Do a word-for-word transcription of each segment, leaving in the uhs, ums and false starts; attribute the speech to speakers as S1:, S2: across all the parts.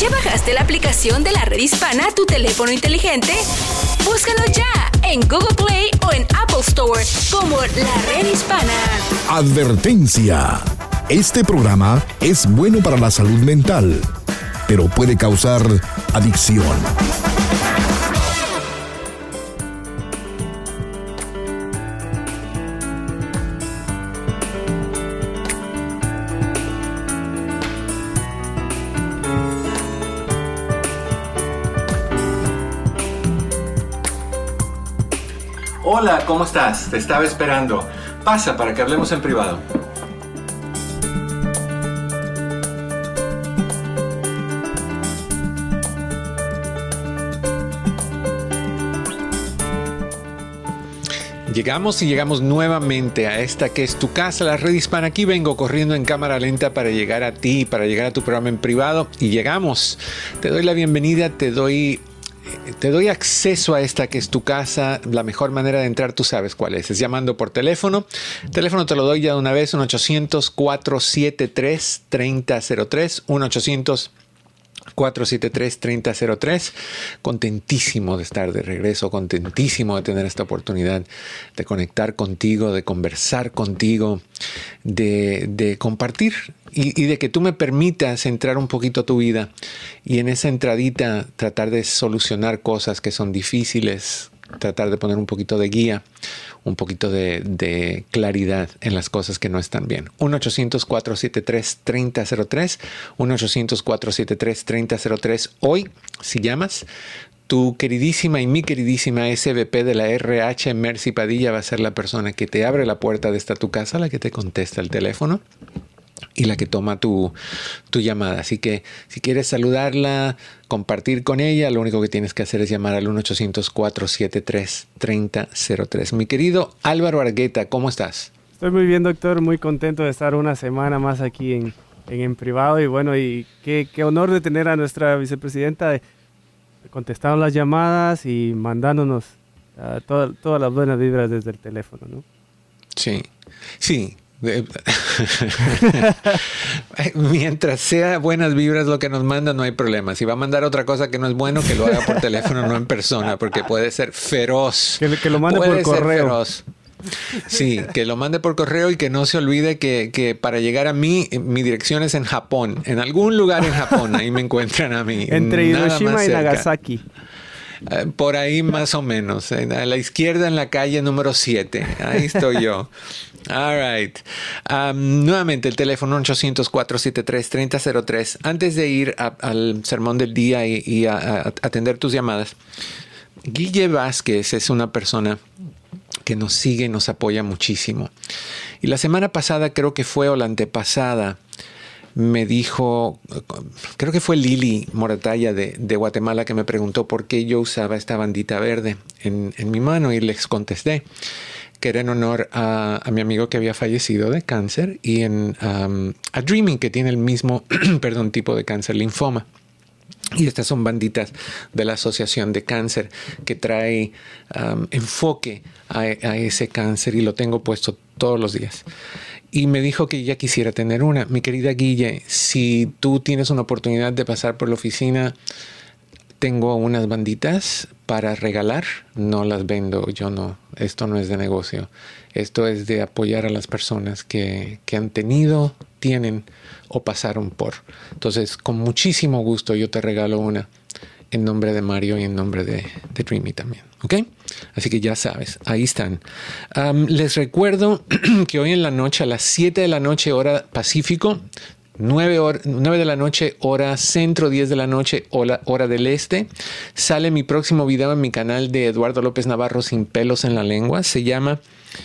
S1: ¿Ya bajaste la aplicación de la Red Hispana a tu teléfono inteligente? Búscalo ya en Google Play o en Apple Store como La Red Hispana.
S2: Advertencia. Este programa es bueno para la salud mental, pero puede causar adicción.
S3: Hola, ¿cómo estás? Te estaba esperando. Pasa para que hablemos en privado. Llegamos y llegamos nuevamente a esta que es tu casa, la Red Hispana. Aquí vengo corriendo en cámara lenta para llegar a ti, para llegar a tu programa en privado. Y llegamos. Te doy la bienvenida, te doy... Te doy acceso a esta que es tu casa. La mejor manera de entrar, tú sabes cuál es. Es llamando por teléfono. El teléfono te lo doy ya de una vez. uno ochocientos, cuatro siete tres, tres cero cero tres. uno ochocientos, cuatro siete tres, tres cero cero tres. Contentísimo de estar de regreso. Contentísimo de tener esta oportunidad de conectar contigo, de conversar contigo, de, de compartir. Y, y de que tú me permitas entrar un poquito a tu vida y en esa entradita tratar de solucionar cosas que son difíciles, tratar de poner un poquito de guía, un poquito de, de claridad en las cosas que no están bien. uno ochocientos, cuatro siete tres, tres cero cero tres, uno ochocientos, cuatro siete tres, tres cero cero tres. Hoy, si llamas, tu queridísima y mi queridísima S V P de la R H, Mercy Padilla, va a ser la persona que te abre la puerta de esta tu casa, la que te contesta el teléfono y la que toma tu, tu llamada. Así que si quieres saludarla, compartir con ella, lo único que tienes que hacer es llamar al uno ochocientos, cuatro siete tres, tres cero cero tres. Mi querido Álvaro Argueta, ¿cómo estás?
S4: Estoy muy bien, doctor. Muy contento de estar una semana más aquí en, en, en privado. Y bueno, y qué, qué honor de tener a nuestra vicepresidenta contestando las llamadas y mandándonos uh, toda, todas las buenas vibras desde el teléfono, ¿no?
S3: Sí, sí. Mientras sea buenas vibras lo que nos manda, no hay problema. Si va a mandar otra cosa que no es bueno, que lo haga por teléfono, no en persona, porque puede ser feroz.
S4: Que, que lo mande
S3: puede
S4: por correo.
S3: Feroz. Sí, que lo mande por correo y que no se olvide que, que para llegar a mí, mi dirección es en Japón. En algún lugar en Japón, ahí me encuentran a mí.
S4: Entre Hiroshima y Nagasaki.
S3: Por ahí más o menos. A la izquierda en la calle número siete. Ahí estoy yo. All right. Um, nuevamente el teléfono ochocientos, cuatro siete tres, tres cero cero tres. Antes de ir a, al sermón del día y, y a, a atender tus llamadas, Guille Vázquez es una persona que nos sigue y nos apoya muchísimo. Y la semana pasada, creo que fue, o la antepasada, me dijo, creo que fue Lili Moratalla de, de Guatemala, que me preguntó por qué yo usaba esta bandita verde en, en mi mano, y les contesté que era en honor a, a mi amigo que había fallecido de cáncer y en, um, a Dreaming, que tiene el mismo perdón, tipo de cáncer, linfoma. Y estas son banditas de la Asociación de Cáncer que trae um, enfoque a, a ese cáncer, y lo tengo puesto todos los días. Y me dijo que ya quisiera tener una. Mi querida Guille, si tú tienes una oportunidad de pasar por la oficina, tengo unas banditas para regalar. No las vendo, yo no. Esto no es de negocio. Esto es de apoyar a las personas que, que han tenido, tienen o pasaron por. Entonces, con muchísimo gusto yo te regalo una en nombre de Mario y en nombre de, de Dreamy también. ¿Ok? Así que ya sabes, ahí están. Um, les recuerdo que hoy en la noche, a las siete de la noche, hora Pacífico, nueve, hora, nueve de la noche, hora centro, diez de la noche, hora, hora del este, sale mi próximo video en mi canal de Eduardo López Navarro, Sin Pelos en la Lengua. Se llama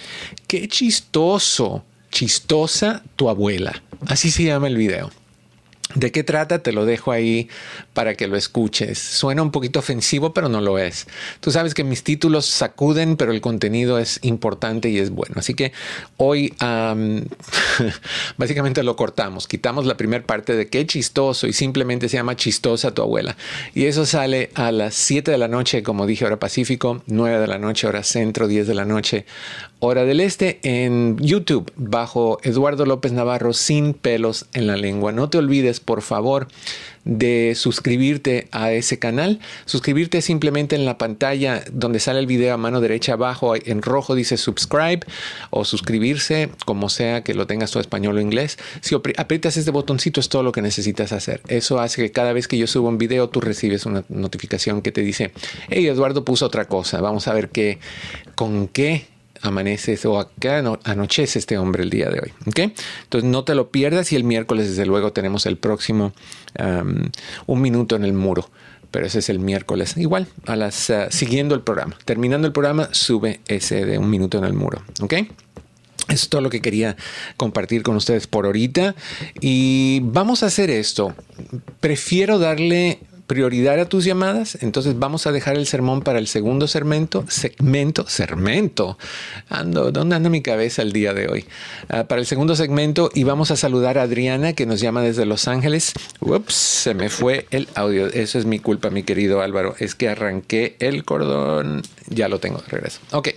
S3: Qué chistoso, chistosa tu abuela. Así se llama el video. ¿De qué trata? Te lo dejo ahí para que lo escuches. Suena un poquito ofensivo, pero no lo es. Tú sabes que mis títulos sacuden, pero el contenido es importante y es bueno. Así que hoy um, básicamente lo cortamos. Quitamos la primera parte de qué chistoso y simplemente se llama Chistosa tu abuela. Y eso sale a las siete de la noche, como dije, hora Pacífico, nueve de la noche, hora centro, diez de la noche, hora del este, en YouTube, bajo Eduardo López Navarro, Sin Pelos en la Lengua. No te olvides, recuerdes, por favor, de suscribirte a ese canal. Suscribirte simplemente en la pantalla donde sale el video a mano derecha abajo, en rojo dice subscribe o suscribirse, como sea que lo tengas tú español o inglés. Si aprietas este botoncito es todo lo que necesitas hacer. Eso hace que cada vez que yo subo un video tú recibes una notificación que te dice, hey, Eduardo puso otra cosa, vamos a ver qué, con qué amaneces o a qué anochece este hombre el día de hoy. ¿Okay? Entonces no te lo pierdas y el miércoles desde luego tenemos el próximo um, Un Minuto en el Muro. Pero ese es el miércoles. Igual, a las uh, siguiendo el programa. Terminando el programa, sube ese de Un Minuto en el Muro. ¿Ok? Eso es todo lo que quería compartir con ustedes por ahorita. Y vamos a hacer esto. Prefiero darle prioridad a tus llamadas, entonces vamos a dejar el sermón para el segundo segmento, segmento, segmento, ando, ¿dónde anda mi cabeza el día de hoy? Uh, para el segundo segmento y vamos a saludar a Adriana que nos llama desde Los Ángeles. Ups, se me fue el audio, eso es mi culpa, mi querido Álvaro, es que arranqué el cordón, ya lo tengo de regreso. Ok,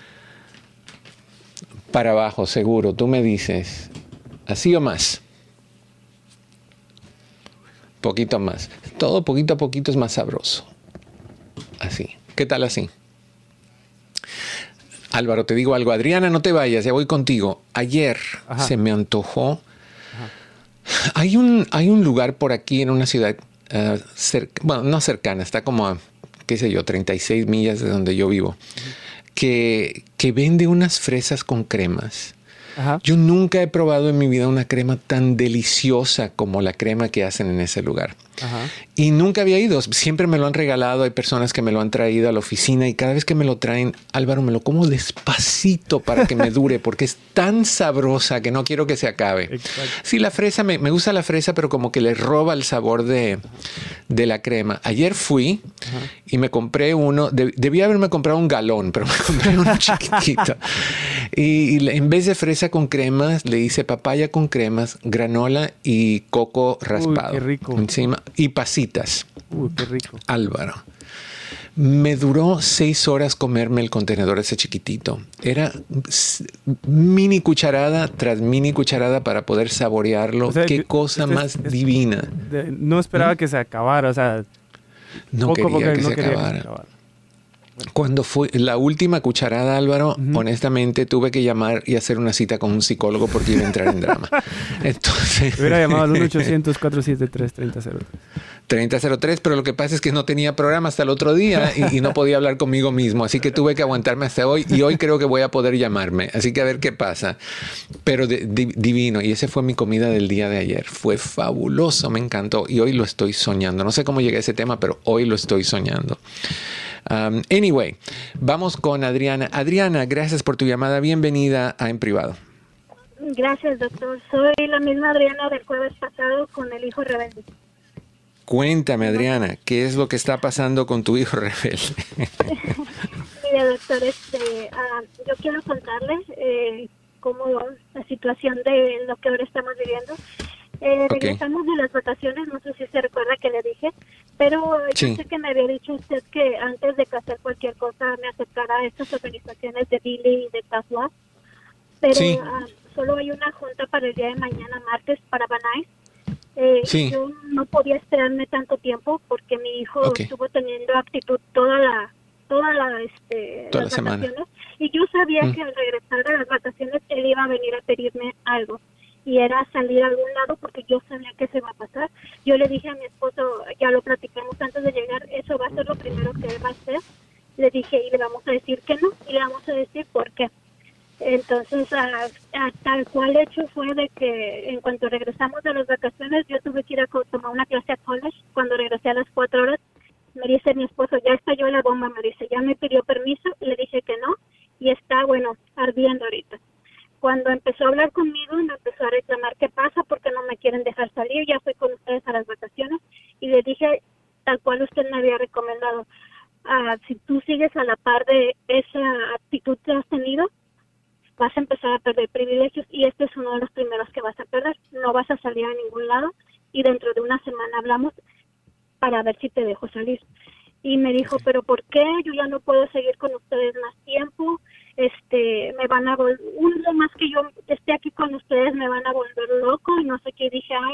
S3: para abajo, seguro, tú me dices, ¿así o más? Poquito más. Todo poquito a poquito es más sabroso. Así. ¿Qué tal así? Álvaro, te digo algo. Adriana, no te vayas, ya voy contigo. Ayer Ajá. se me antojó. Ajá. Hay un, hay un lugar por aquí en una ciudad, uh, cerca, bueno, no cercana, está como a, qué sé yo, treinta y seis millas de donde yo vivo, uh-huh. que, que vende unas fresas con cremas. Ajá. Yo nunca he probado en mi vida una crema tan deliciosa como la crema que hacen en ese lugar. Ajá. Y nunca había ido. Siempre me lo han regalado. Hay personas que me lo han traído a la oficina y cada vez que me lo traen, Álvaro, me lo como despacito para que me dure porque es tan sabrosa que no quiero que se acabe. Exacto. Sí, la fresa, me, me gusta la fresa, pero como que le roba el sabor de, de la crema. Ayer fui Ajá. y me compré uno. De, debía haberme comprado un galón, pero me compré uno chiquitito. Y, y en vez de fresa con cremas, le hice papaya con cremas, granola y coco raspado. Uy, qué rico. Encima. Y pasitas.
S4: Uy, qué rico.
S3: Álvaro. Me duró seis horas comerme el contenedor ese chiquitito. Era mini cucharada tras mini cucharada para poder saborearlo. O sea, qué cosa es, más es, divina.
S4: De, no esperaba ¿Mm? que se acabara. O sea,
S3: no
S4: poco
S3: quería, que,
S4: no
S3: se
S4: quería
S3: acabara.
S4: que se acabara.
S3: Cuando fue la última cucharada, Álvaro, uh-huh. honestamente tuve que llamar y hacer una cita con un psicólogo porque iba a entrar en drama. Entonces,
S4: hubiera llamado al uno ochocientos, cuatrocientos setenta y tres, treinta cero tres.
S3: treinta cero tres, pero lo que pasa es que no tenía programa hasta el otro día y, y no podía hablar conmigo mismo. Así que tuve que aguantarme hasta hoy y hoy creo que voy a poder llamarme. Así que a ver qué pasa. Pero de, de, divino. Y esa fue mi comida del día de ayer. Fue fabuloso, me encantó. Y hoy lo estoy soñando. No sé cómo llegué a ese tema, pero hoy lo estoy soñando. Um, anyway, vamos con Adriana. Adriana, gracias por tu llamada. Bienvenida a En Privado.
S5: Gracias, doctor. Soy la misma Adriana del jueves pasado con el hijo rebelde.
S3: Cuéntame, Adriana, ¿qué es lo que está pasando con tu hijo rebelde?
S5: Mire, doctor, este, uh, yo quiero contarles eh, cómo la situación de lo que ahora estamos viviendo. Eh, okay. Regresamos de las vacaciones, no sé si se recuerda que le dije, pero sí. Yo sé que me había dicho usted que antes de hacer cualquier cosa me acercara a estas organizaciones de Billy y de Tasla, pero sí. uh, solo hay una junta para el día de mañana, martes, para Banais. Eh, sí. Yo no podía esperarme tanto tiempo porque mi hijo okay. estuvo teniendo actitud toda la toda la este
S3: toda
S5: las
S3: la
S5: vacaciones
S3: semana.
S5: Y yo sabía mm. que al regresar de las vacaciones él iba a venir a pedirme algo. Y era salir a algún lado porque yo sabía que se iba a pasar. Yo le dije a mi esposo, ya lo platicamos antes de llegar, eso va a ser lo primero que él va a hacer. Le dije, y le vamos a decir que no, y le vamos a decir por qué. Entonces, a, a tal cual hecho fue de que en cuanto regresamos de las vacaciones, yo tuve que ir a tomar una clase a college. Cuando regresé a las cuatro horas, me dice mi esposo, ya estalló la bomba, me dice, ya me pidió permiso, le dije que no, y está, bueno, ardiendo ahorita. Cuando empezó a hablar conmigo, me empezó a reclamar qué pasa, porque no me quieren dejar salir, ya fui con ustedes a las vacaciones, y le dije, tal cual usted me había recomendado, uh, si tú sigues a la par de esa actitud que has tenido, vas a empezar a perder privilegios, y este es uno de los primeros que vas a perder, no vas a salir a ningún lado, y dentro de una semana hablamos para ver si te dejo salir. Y me dijo, pero ¿por qué? Yo ya no puedo seguir con ustedes más tiempo, este, me van a volver, uno más que yo esté aquí con ustedes me van a volver loco, y no sé qué, y dije, ay no,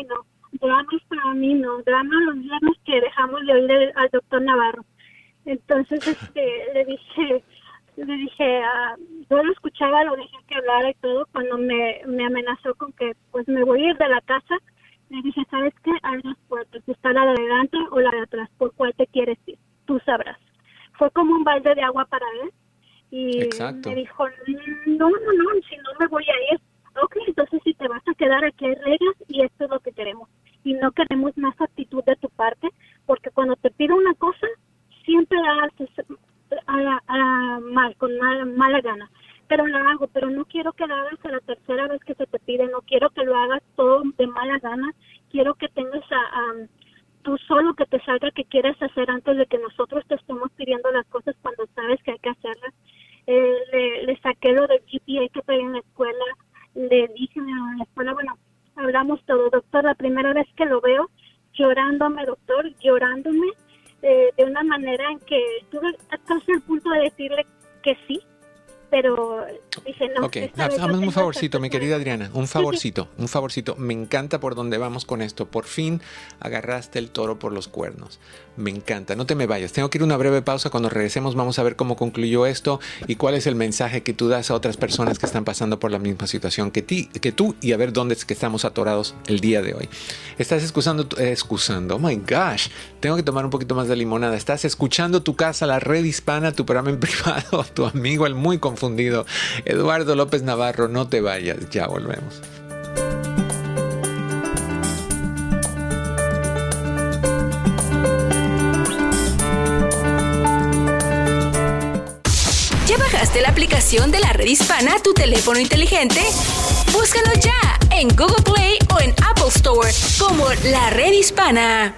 S5: dramas para mí no, drama los viernes que dejamos de oír al doctor Navarro. Entonces este le dije, le dije, uh, yo lo escuchaba, lo dejé que hablara y todo, cuando me, me amenazó con que pues me voy a ir de la casa, le dije, ¿sabes qué? Hay dos puertas, está la de adelante o la de atrás, ¿por cuál te quieres ir? Tú sabrás. Fue como un balde de agua para él y
S3: Exacto.
S5: me dijo, no, no, no, si no me voy a ir. Ok, entonces si te vas a quedar aquí hay reglas y esto es lo que queremos. Y no queremos más actitud de tu parte, porque cuando te pido una cosa, siempre la haces a la, a la mal, con mala, mala gana. Pero la hago, pero no quiero que la hagas a la tercera vez que se te pide, no quiero que lo hagas todo de mala gana, quiero que tengas a, a tú solo que te salga que quieres hacer antes de que nosotros te estemos pidiendo las cosas cuando sabes que hay que hacerlas. Eh, le, le saqué lo del G P A que pedí en la escuela, le dije en la escuela, bueno, hablamos todo, doctor, la primera vez que lo veo, llorándome, doctor, llorándome, eh, de una manera en que tuve casi el punto de decirle que sí, pero dije no.
S3: Ok, hazme un favorcito, mi querida Adriana, un favorcito, un favorcito. Me encanta por dónde vamos con esto. Por fin agarraste el toro por los cuernos. Me encanta. No te me vayas. Tengo que ir a una breve pausa. Cuando regresemos vamos a ver cómo concluyó esto y cuál es el mensaje que tú das a otras personas que están pasando por la misma situación que, ti, que tú y a ver dónde es que estamos atorados el día de hoy. Estás excusando, eh, excusando, oh my gosh, tengo que tomar un poquito más de limonada. Estás escuchando Tu Casa, la Red Hispana, tu programa en privado, tu amigo el muy confundido, Eduardo López Navarro. No te vayas, ya volvemos.
S1: ¿Ya bajaste la aplicación de la Red Hispana a tu teléfono inteligente? Búscalo ya en Google Play o en Apple Store como La Red Hispana.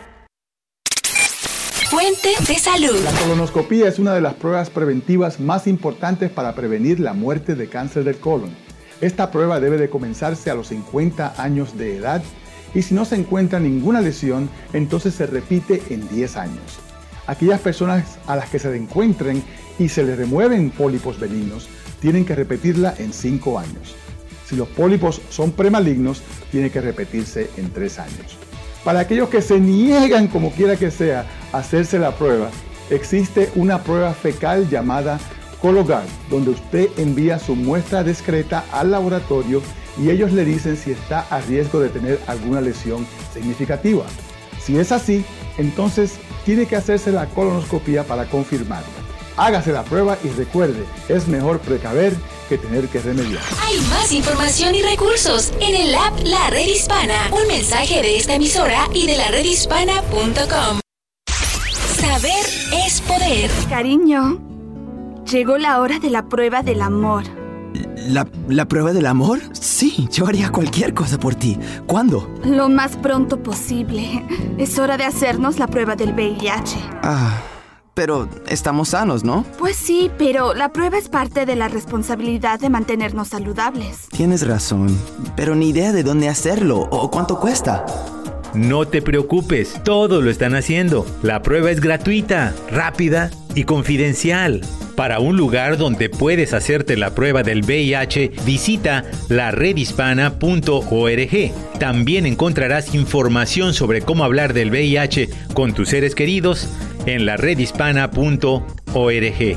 S1: Fuente de salud.
S6: La colonoscopía es una de las pruebas preventivas más importantes para prevenir la muerte de cáncer del colon. Esta prueba debe de comenzarse a los cincuenta años de edad y si no se encuentra ninguna lesión, entonces se repite en diez años. Aquellas personas a las que se encuentren y se les remueven pólipos benignos, tienen que repetirla en cinco años. Si los pólipos son premalignos, tiene que repetirse en tres años. Para aquellos que se niegan, como quiera que sea, a hacerse la prueba, existe una prueba fecal llamada Cologuard, donde usted envía su muestra discreta al laboratorio y ellos le dicen si está a riesgo de tener alguna lesión significativa. Si es así, entonces tiene que hacerse la colonoscopia para confirmarlo. Hágase la prueba y recuerde, es mejor precaver que tener que remediar.
S1: Hay más información y recursos en el app La Red Hispana. Un mensaje de esta emisora y de la red hispana punto com. Saber es poder.
S7: Cariño, llegó la hora de la prueba del amor.
S8: ¿La, ¿La prueba del amor? Sí, yo haría cualquier cosa por ti. ¿Cuándo?
S7: Lo más pronto posible. Es hora de hacernos la prueba del V I H.
S8: Ah... Pero estamos sanos, ¿no?
S7: Pues sí, pero la prueba es parte de la responsabilidad de mantenernos saludables.
S8: Tienes razón, pero ni idea de dónde hacerlo o cuánto cuesta.
S9: No te preocupes, todos lo están haciendo. La prueba es gratuita, rápida y confidencial. Para un lugar donde puedes hacerte la prueba del V I H, visita la red hispana punto org. También encontrarás información sobre cómo hablar del V I H con tus seres queridos en la red hispana punto org.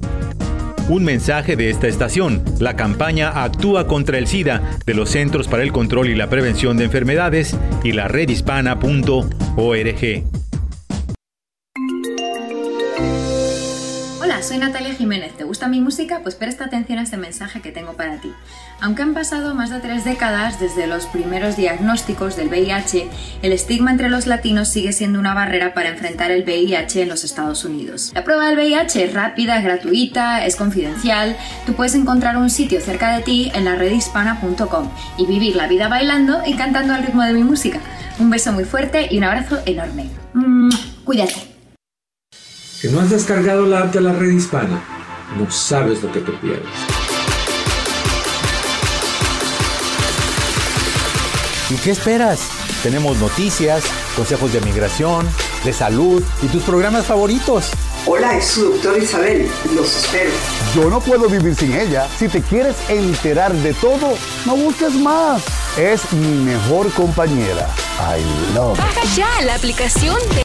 S9: Un mensaje de esta estación. La campaña Actúa contra el SIDA de los Centros para el Control y la Prevención de Enfermedades y la red hispana punto org.
S10: Hola, soy Natalia Jiménez. ¿Te gusta mi música? Pues presta atención a este mensaje que tengo para ti. Aunque han pasado más de tres décadas desde los primeros diagnósticos del V I H, el estigma entre los latinos sigue siendo una barrera para enfrentar el V I H en los Estados Unidos. La prueba del V I H es rápida, es gratuita, es confidencial. Tú puedes encontrar un sitio cerca de ti en la red hispana punto com y vivir la vida bailando y cantando al ritmo de mi música. Un beso muy fuerte y un abrazo enorme. Mm, cuídate.
S11: ¿Que no has descargado la app de la Red Hispana? No sabes lo que te pierdes.
S12: ¿Y qué esperas? Tenemos noticias, consejos de migración, de salud y tus programas favoritos.
S13: Hola, es su doctora Isabel. Los espero.
S14: Yo no puedo vivir sin ella. Si te quieres enterar de todo, no busques más. Es mi mejor compañera. I love it.
S1: Baja ya la aplicación de...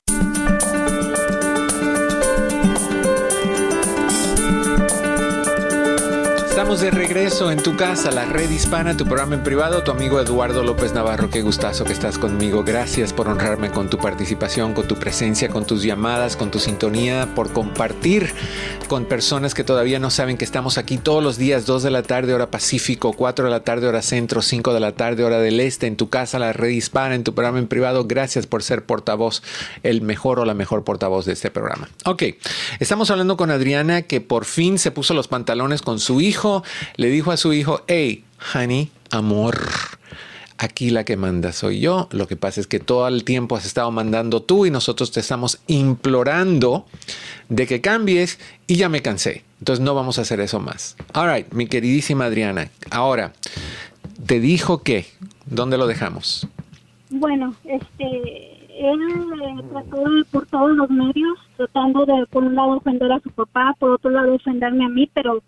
S3: Estamos de regreso en tu casa, la Red Hispana, tu programa en privado, tu amigo Eduardo López Navarro. Qué gustazo que estás conmigo. Gracias por honrarme con tu participación, con tu presencia, con tus llamadas, con tu sintonía, por compartir con personas que todavía no saben que estamos aquí todos los días, dos de la tarde, hora Pacífico, cuatro de la tarde, hora Centro, cinco de la tarde, hora del Este, en tu casa, la Red Hispana, en tu programa en privado. Gracias por ser portavoz, el mejor o la mejor portavoz de este programa. Ok, estamos hablando con Adriana, que por fin se puso los pantalones con su hijo. Le dijo a su hijo, hey, honey, amor, aquí la que manda soy yo. Lo que pasa es que todo el tiempo has estado mandando tú y nosotros te estamos implorando de que cambies y ya me cansé. Entonces no vamos a hacer eso más. All right, mi queridísima Adriana. Ahora, ¿te dijo qué? ¿Dónde lo dejamos?
S5: Bueno, este... él eh, trató de, por todos los medios, tratando de, por un lado, ofender a su papá, por otro lado, ofenderme a mí, pero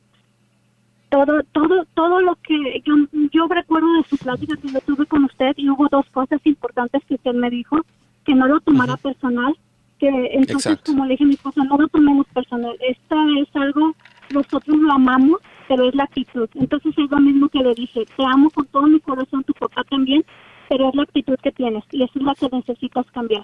S5: todo todo todo lo que yo, yo recuerdo de su plática que yo tuve con usted, y hubo dos cosas importantes que usted me dijo, que no lo tomara uh-huh. personal, que entonces, exacto, como le dije a mi esposa, no lo tomemos personal, esta es algo, nosotros lo amamos, pero es la actitud. Entonces es lo mismo que le dije, te amo con todo mi corazón, tu papá también, pero es la actitud que tienes y esa es la que necesitas cambiar.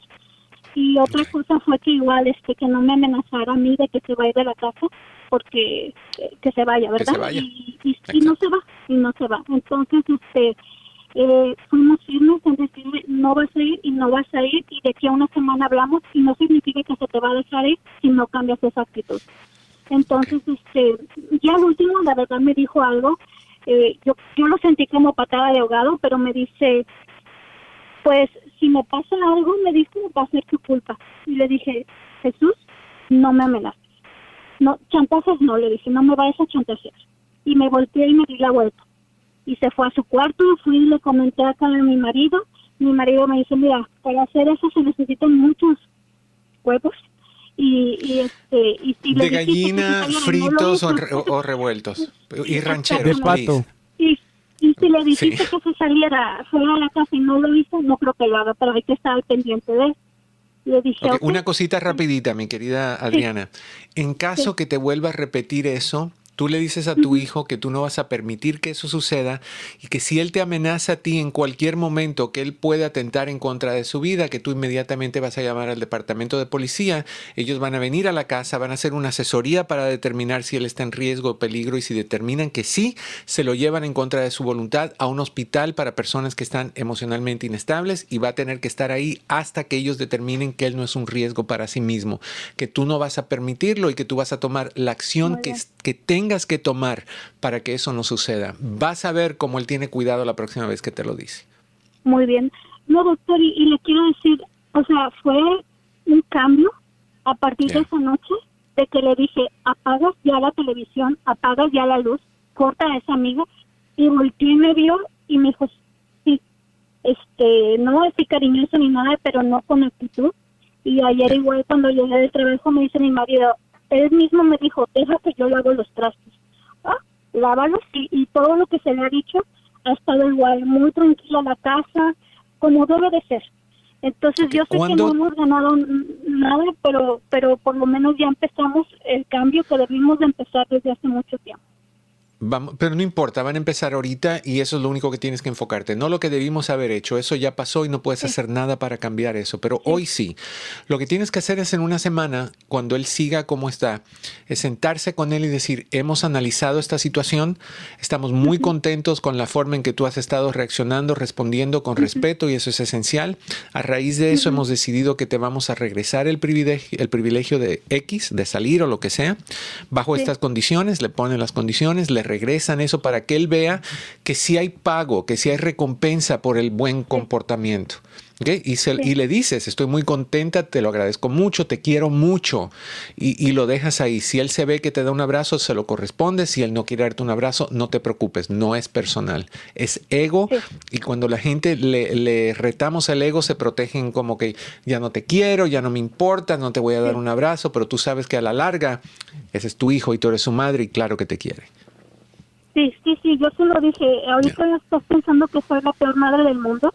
S5: Y otra okay. cosa fue que igual este que no me amenazara a mí de que se va a ir de la casa, porque eh, que se vaya, ¿verdad? Que se vaya. Y, y, y no se va, y no se va. Entonces, este, eh, fuimos firmes en decirle, no vas a ir y no vas a ir, y de aquí a una semana hablamos, y no significa que se te va a dejar ir si no cambias esa actitud. Entonces, okay. este, ya al último, la verdad me dijo algo, eh, yo, yo lo sentí como patada de ahogado, pero me dice, pues, si me pasa algo, me dijo, va a ser tu culpa. Y le dije, Jesús, no me amenaces. No, chantajes no, le dije, no me vayas a chantajear. Y me volteé y me di la vuelta. Y se fue a su cuarto, fui y le comenté acá a mi marido. Mi marido me dice, mira, para hacer eso se necesitan muchos huevos. Y, y este... Y, y
S3: de gallina, fritos o, re, o revueltos. Y rancheros.
S4: De pato.
S5: Y, y si le dijiste sí. que se saliera fuera de la casa y no lo hizo, no creo que lo haga, pero hay que estar al pendiente de él. Le dije,
S3: okay,
S5: okay.
S3: Una cosita rapidita, mi querida Adriana. Sí. En caso sí. que te vuelva a repetir eso, tú le dices a tu uh-huh. hijo que tú no vas a permitir que eso suceda y que si él te amenaza a ti en cualquier momento que él puede atentar en contra de su vida, que tú inmediatamente vas a llamar al departamento de policía. Ellos van a venir a la casa, van a hacer una asesoría para determinar si él está en riesgo o peligro, y si determinan que sí, se lo llevan en contra de su voluntad a un hospital para personas que están emocionalmente inestables, y va a tener que estar ahí hasta que ellos determinen que él no es un riesgo para sí mismo, que tú no vas a permitirlo y que tú vas a tomar la acción que, que tenga tengas que tomar para que eso no suceda. Vas a ver cómo él tiene cuidado la próxima vez que te lo dice.
S5: Muy bien. No, doctor, y, y le quiero decir, o sea, fue un cambio a partir yeah. de esa noche, de que le dije, apagas ya la televisión, apagas ya la luz, corta a esa amiga, y volteó y me vio y me dijo, sí, este, no estoy cariñoso ni nada, pero no con actitud. Y ayer yeah. igual cuando llegué del trabajo me dice mi marido, él mismo me dijo, deja que yo lavo los trastes. Ah, lávalos, y, y todo lo que se le ha dicho ha estado igual, muy tranquila la casa, como debe de ser. Entonces okay. yo sé ¿Cuándo? que no hemos ganado nada, pero pero por lo menos ya empezamos el cambio que debimos de empezar desde hace mucho tiempo.
S3: Vamos, pero no importa, van a empezar ahorita y eso es lo único que tienes que enfocarte. No lo que debimos haber hecho, eso ya pasó y no puedes sí. hacer nada para cambiar eso, pero sí. hoy sí. Lo que tienes que hacer es en una semana, cuando él siga como está, es sentarse con él y decir, hemos analizado esta situación, estamos muy uh-huh. contentos con la forma en que tú has estado reaccionando, respondiendo con uh-huh. respeto, y eso es esencial. A raíz de eso uh-huh. hemos decidido que te vamos a regresar el privilegio, el privilegio de X, de salir o lo que sea, bajo sí. estas condiciones, le ponen las condiciones, le regresan eso para que él vea que sí hay pago, que sí hay recompensa por el buen comportamiento. ¿Okay? Y, se, sí. y le dices, estoy muy contenta, te lo agradezco mucho, te quiero mucho, y, y lo dejas ahí. Si él se ve que te da un abrazo, se lo corresponde. Si él no quiere darte un abrazo, no te preocupes, no es personal, es ego. Sí. Y cuando la gente le, le retamos el ego, se protegen como que ya no te quiero, ya no me importa, no te voy a dar sí. un abrazo, pero tú sabes que a la larga ese es tu hijo y tú eres su madre y claro que te quiere.
S5: Sí, sí, sí, yo se lo dije. Ahorita yeah. estás pensando que soy la peor madre del mundo,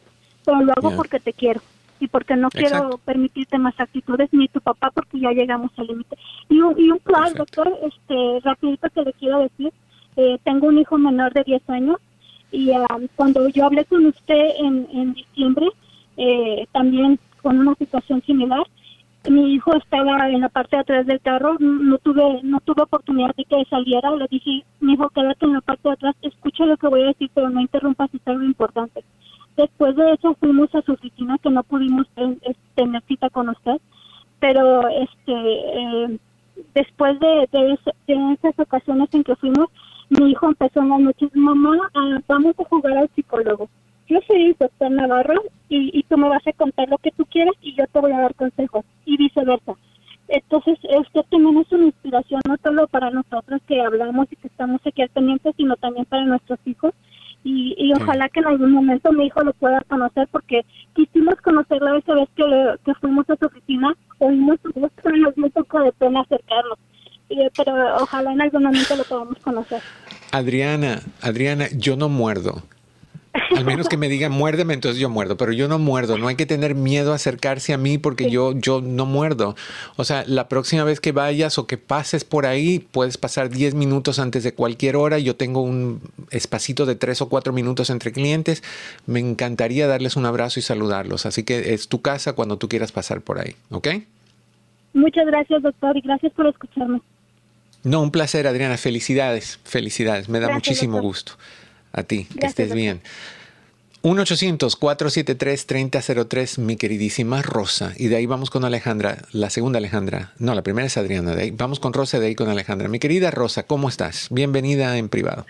S5: pero lo hago
S3: Yeah.
S5: porque te quiero y porque no quiero
S3: Exacto.
S5: permitirte más actitudes ni tu papá porque ya llegamos al límite. Y un, y un plan, doctor, este, rapidito que le quiero decir, eh, tengo un hijo menor de diez años y um, cuando yo hablé con usted en, en diciembre, eh, también con una situación similar, mi hijo estaba en la parte de atrás del carro, no tuve no tuve oportunidad de que saliera, le dije, mi hijo, quédate en la parte de atrás, escucha lo que voy a decir, pero no interrumpas, es algo importante. Después de eso fuimos a su oficina, que no pudimos ten, tener cita con usted, pero este eh, después de, de, ese, de esas ocasiones en que fuimos, mi hijo empezó en las noches, mamá, ah, vamos a jugar al psicólogo. Yo soy el doctor Navarro y, y tú me vas a contar lo que tú quieras y yo te voy a dar consejos y viceversa. Entonces, esto también es una inspiración no solo para nosotros que hablamos y que estamos aquí al pendiente, sino también para nuestros hijos. Y, y ojalá que en algún momento mi hijo lo pueda conocer, porque quisimos conocerlo esa vez que, le, que fuimos a su oficina, oímos su voz, pero nos dio un poco de pena acercarnos. Y, pero ojalá en algún momento lo podamos conocer.
S3: Adriana, Adriana, yo no muerdo. Al menos que me digan muérdeme, entonces yo muerdo, pero yo no muerdo. No hay que tener miedo a acercarse a mí porque sí. yo, yo no muerdo. O sea, la próxima vez que vayas o que pases por ahí, puedes pasar diez minutos antes de cualquier hora. Yo tengo un espacito de tres o cuatro minutos entre clientes. Me encantaría darles un abrazo y saludarlos. Así que es tu casa cuando tú quieras pasar por ahí, ¿ok?
S5: Muchas gracias, doctor, y gracias por escucharme.
S3: No, un placer, Adriana. Felicidades, felicidades. Me da
S5: Gracias,
S3: muchísimo
S5: doctor.
S3: gusto. A ti,
S5: Gracias,
S3: que estés
S5: doctor.
S3: bien. uno ochocientos, cuatro siete tres, tres cero cero tres, mi queridísima Rosa. Y de ahí vamos con Alejandra, la segunda Alejandra. No, la primera es Adriana. De ahí vamos con Rosa, de ahí con Alejandra. Mi querida Rosa, ¿cómo estás? Bienvenida en privado.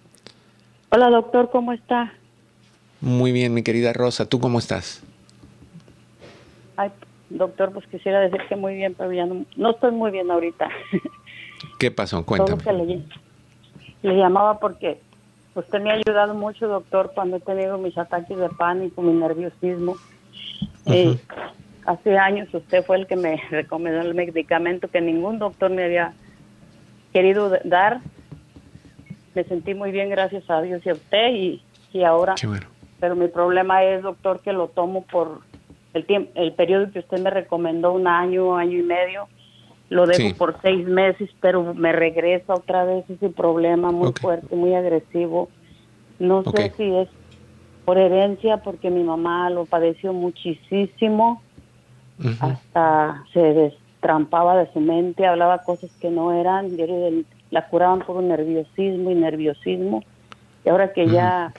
S15: Hola, doctor, ¿cómo está?
S3: Muy bien, mi querida Rosa. ¿Tú cómo estás?
S15: Ay, doctor, pues quisiera decir que muy bien, pero ya no, no estoy muy bien ahorita.
S3: ¿Qué pasó? Cuéntame.
S15: Todo que le, le llamaba porque usted me ha ayudado mucho, doctor, cuando he tenido mis ataques de pánico, mi nerviosismo. Uh-huh. eh, hace años usted fue el que me recomendó el medicamento que ningún doctor me había querido dar. Me sentí muy bien, gracias a Dios y a usted, y, y ahora.
S3: Qué bueno.
S15: Pero mi problema es, doctor, que lo tomo por el tiempo, el periodo que usted me recomendó, un año, año y medio. Lo dejo sí. por seis meses, pero me regresa otra vez ese problema muy okay. fuerte, muy agresivo. No sé okay. si es por herencia, porque mi mamá lo padeció muchísimo. Uh-huh. Hasta se destrampaba de su mente, hablaba cosas que no eran. Y la curaban por un nerviosismo y nerviosismo. Y ahora que uh-huh. ya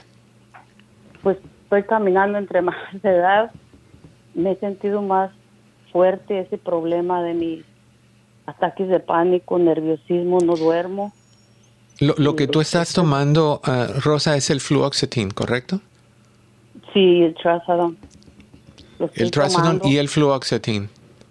S15: pues estoy caminando entre más de edad, me he sentido más fuerte ese problema de mis ataques de pánico, nerviosismo, no duermo.
S3: Lo, lo que tú estás tomando, uh, Rosa, es el fluoxetine, ¿correcto?
S15: Sí, el trazodone.
S3: El trazodone y el fluoxetine.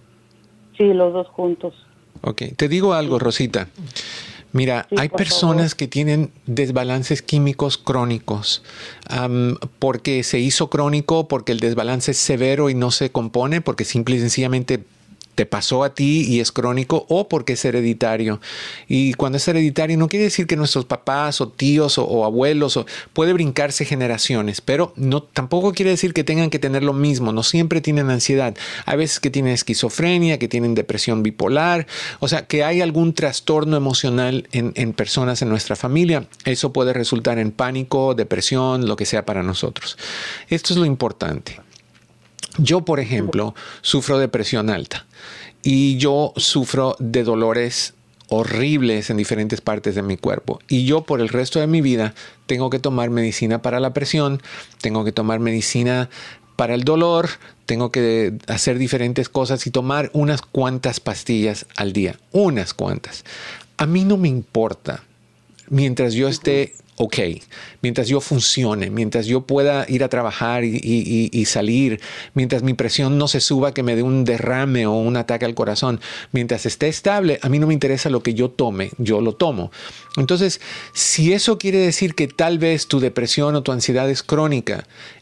S15: Sí, los dos juntos.
S3: Ok, te digo algo, Rosita. Mira, sí, hay personas favor. que tienen desbalances químicos crónicos um, porque se hizo crónico, porque el desbalance es severo y no se compone, porque simple y sencillamente te pasó a ti y es crónico, o porque es hereditario. Y cuando es hereditario no quiere decir que nuestros papás o tíos o, o abuelos o, puede brincarse generaciones, pero no, tampoco quiere decir que tengan que tener lo mismo. No siempre tienen ansiedad. Hay veces que tienen esquizofrenia, que tienen depresión bipolar, o sea, que hay algún trastorno emocional en, en personas en nuestra familia. Eso puede resultar en pánico, depresión, lo que sea para nosotros. Esto es lo importante. Yo, por ejemplo, sufro de presión alta y yo sufro de dolores horribles en diferentes partes de mi cuerpo. Y yo por el resto de mi vida tengo que tomar medicina para la presión, tengo que tomar medicina para el dolor, tengo que hacer diferentes cosas y tomar unas cuantas pastillas al día, unas cuantas. A mí no me importa mientras yo esté ok, mientras yo funcione, mientras yo pueda ir a trabajar y, y, y salir, mientras mi presión no se suba que me dé un derrame o un ataque al corazón, mientras esté estable, a mí no me interesa lo que yo tome, yo lo tomo. Entonces, si eso quiere decir que tal vez tu depresión o tu ansiedad es crónica,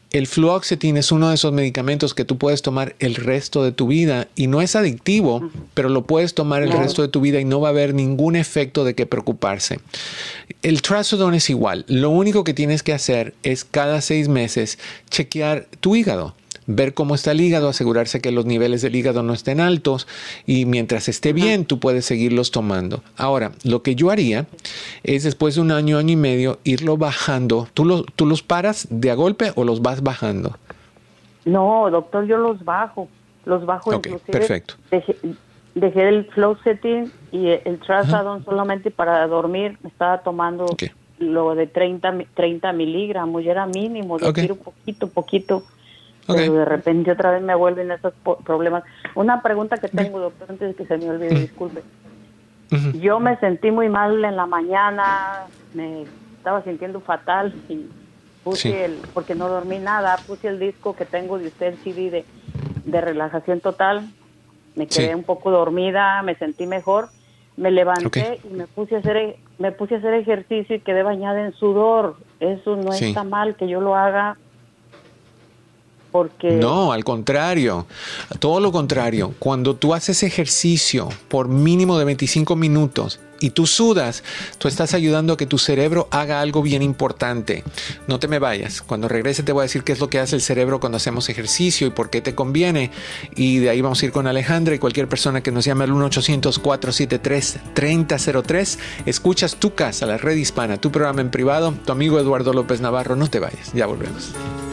S3: El fluoxetine es uno de esos medicamentos que tú puedes tomar el resto de tu vida y no es adictivo, uh-huh. pero lo puedes tomar el no. resto de tu vida y no va a haber ningún efecto de qué preocuparse. El trazodone es igual. Lo único que tienes que hacer es cada seis meses chequear tu hígado. Ver cómo está el hígado, asegurarse que los niveles del hígado no estén altos y mientras esté bien, tú puedes seguirlos tomando. Ahora, lo que yo haría es después de un año, año y medio, irlo bajando. ¿Tú, lo, tú los paras de a golpe o los vas bajando?
S15: No, doctor, yo los bajo. Los bajo
S3: okay,
S15: inclusive.
S3: Perfecto.
S15: Dejé, dejé el fluoxetine y el trazodone uh-huh. solamente para dormir. Estaba tomando okay. lo de treinta, treinta miligramos, ya era mínimo. De okay. un poquito, poquito. Okay. Pero de repente otra vez me vuelven esos problemas. Una pregunta que tengo, doctor, antes de que se me olvide, uh-huh. disculpe. Uh-huh. Yo me sentí muy mal en la mañana, me estaba sintiendo fatal y puse sí. el, porque no dormí nada, puse el disco que tengo de usted, C D de, de relajación total. Me quedé sí. un poco dormida, me sentí mejor, me levanté okay. y me puse a hacer me puse a hacer ejercicio y quedé bañada en sudor. Eso no sí. está mal que yo lo haga. Porque...
S3: No, al contrario, todo lo contrario. Cuando tú haces ejercicio por mínimo de veinticinco minutos y tú sudas, tú estás ayudando a que tu cerebro haga algo bien importante. No te me vayas. Cuando regrese te voy a decir qué es lo que hace el cerebro cuando hacemos ejercicio y por qué te conviene. Y de ahí vamos a ir con Alejandra y cualquier persona que nos llame al uno ochocientos, cuatro siete tres, tres cero cero tres. Escuchas Tu Casa, la Red Hispana, tu programa en privado. Tu amigo Eduardo López Navarro. No te vayas. Ya volvemos.